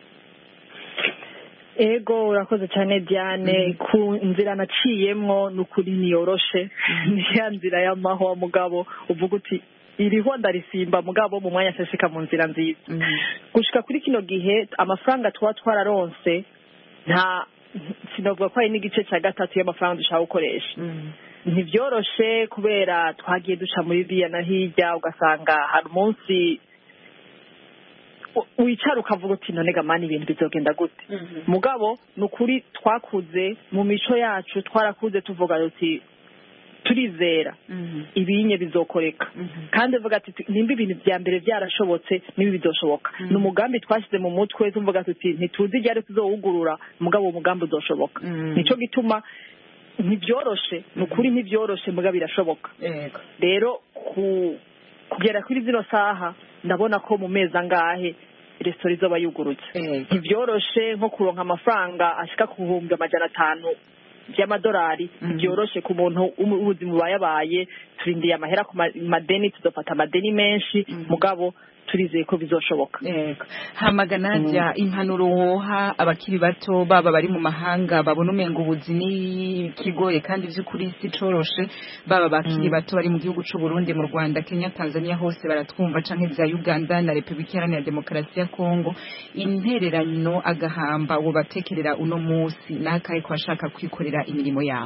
ego urakoze cyane Diane ku nzira naciyemwo n'ukuri niyoroshe ni ya nzira y'amahwa mugabo uvuga uti iriho ndarisimba mugabo mu mwanya sesika mu nzira nziza gushika kuri kino gihe amafaranga twararonse nta sinovuga ko ari n'igice cya gatatu y'amafaranga dushaka gukoresha ntibyoroshe kubera twagiye duca muri biya na hirya ugasanga hari umunsi wicara ukavuga uti none gamani ibintu bizogenda gute mugabo n'ukuri twakuze mu mico yacu twarakuze tuvuga uti turizera ibinye bizokoreka kandi uvuga ati nimba ibintu bya mbere byarashobotse nibi bizoshoboka ni umugambi twashyize mu mutwe tuvuga tuti ntituzi igihe tuzowugurura mugabo uwo mugambi uzoshoboka nico gituma ntibyoroshe n'ukuri ntibyoroshe mugabo birashoboka rero kugera kuri zino saha ndabona ko mu mezi angahe resitora izoba yugurutse ntibyoroshe nko kuronka amafaranga ashika ku 500 by'amadolari byoroshe ku muntu ubuzima bubayabaye turindiye amahera ku madeni tudofata amadeni menshi mugabo turizeye ko bizoshoboka hamagana impanuro woha abakiri bato baba bari mu mahanga babona umenga ubuzi ni kigoye kandi by'ukuri si coroshe baba bakiri bato bari mu gihugu c'u Burundi mu Rwanda Kenya Tanzania hose baratwumva canke za Uganda na Republika Iharanira Demokarasi ya Kongo intererano agahamba wo batekerera uno munsi nakaye ko ashaka kwikorera imirimo yabo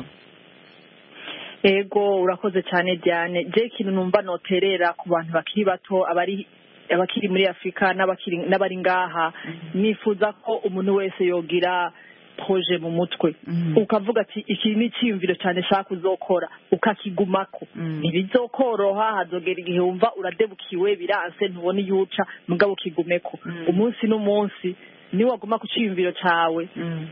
ego urakoze cyane Diane je ikintu numva noterera ku bantu bakiri bato abakiri muri Afrika n'abari ngaha nifuza ko umuntu wese yogira projet mu mutwe ukavuga ati iki ni cyiyumviro cyane shaka uzokora ukakigumako ntibizokoroha hazogera igihe wumva uradebukiwe biranse ntubone yuca mugabo kigumeko umunsi n'umunsi ni waguma ku cyiyumviro cawe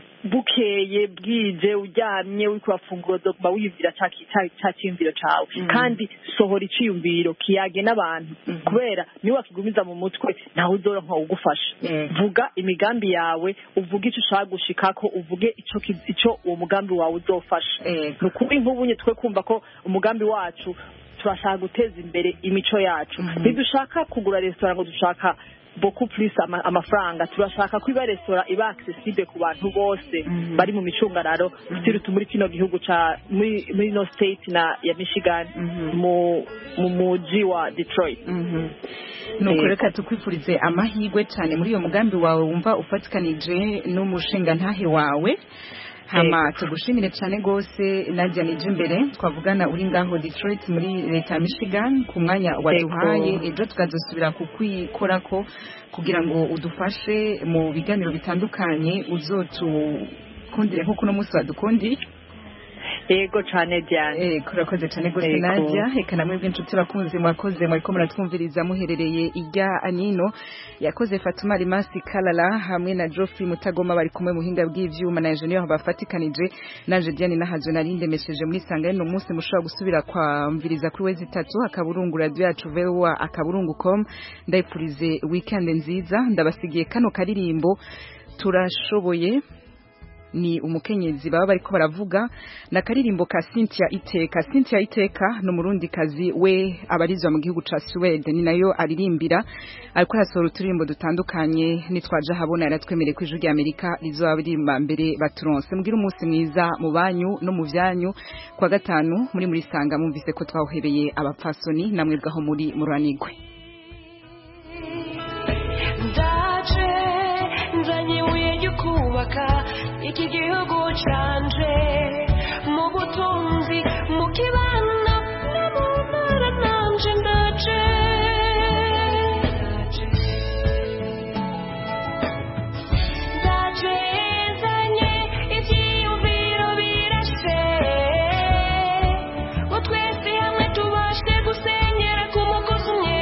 bukeye bwije uryamye uri kurafungura dogma wiyumvira ca cyiyumviro cawe kandi sohora iciyumviro kiyage n'abantu kubera ni wakigumiza mu mutwe naho uzoronka ugufasha vuga imigambi yawe uvuge ico ushaka gushikako uvuge ico uwo mugambi wawe uzofasha nukuri nk'ubunye twe kumva ko umugambi wacu turashaka guteza imbere imico yacu ntidushaka kugura restaurant ngo dushaka beaucoup plus amafaranga turashaka ko iba restaurant iba accessible ku bantu bose bari mu micungararo turitu muri kino gihugu ca muri no state na ya Michigan mu muji wa Detroit nuko reka tukwifurize amahirwe cyane muri iyo mugambi wawe wumva ufatikanije n'umushinga ntahe wawe hama tugushimire cyane gose Nadia nije imbere twavugana uri ngaho Detroit muri leta ya Michigan ku mwanya waduhaye ejo tukazosubira kukwikorako kugira ngo udufashe mu biganiro bitandukanye uzotukundire nko kuno munsi wadukundi ego cyane Diane kurakoze cyane gose Nadia reka namwe bw'inshuti bakunze mwakoze mwariko muratwumviriza muherereye ijya anino yakoze Fatuma Rimasi Kalala hamwe na Geoffrey Mutagoma bari kumwe muhinga bw'ivyuma na engineer bafatikanije naje Diane nahazo narinde message muri sanga no munsi mushobora gusubira kwamviriza kuri wezi 3 akaburungu radio yacu vewa akaburungu.com ndayipurize weekend nziza ndabasigiye kano karirimbo turashoboye ni umukenyezi baba bariko baravuga na karirimbo ka Cynthia Iteka no murundi kazi we abarizwa mu gihugu ca Sweden ni nayo aririmbira ariko hasoro turimbo dutandukanye nitwaje habona yaratwemere ku ijuru ry'Amerika rizoba birimba mbere baturonse mugira umunsi mwiza mu banyu no mu vyanyu kwa gatanu muri sanga mumvise ko twahebeye abapfasoni namwe bwaho muri muranigwe iki gihugu canje mu butunzi mu kibano no mu ntara nanje ndaje zanye ivyiyumviro birashe ngo twese hamwe tubashe gusenyera ku mugozi umwe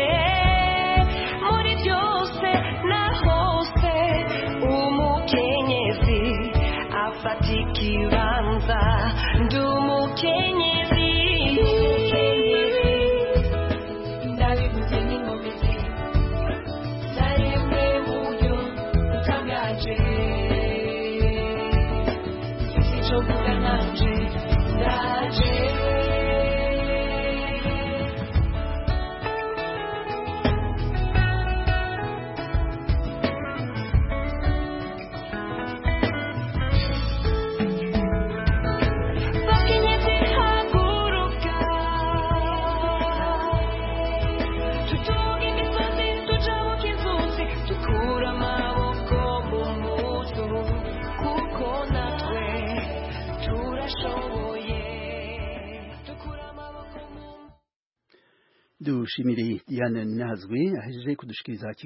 muri byose na hose umukenyezi afata ucovuga nanje ndaje dushimire Diane Nazwe ahejeje kudushikiriza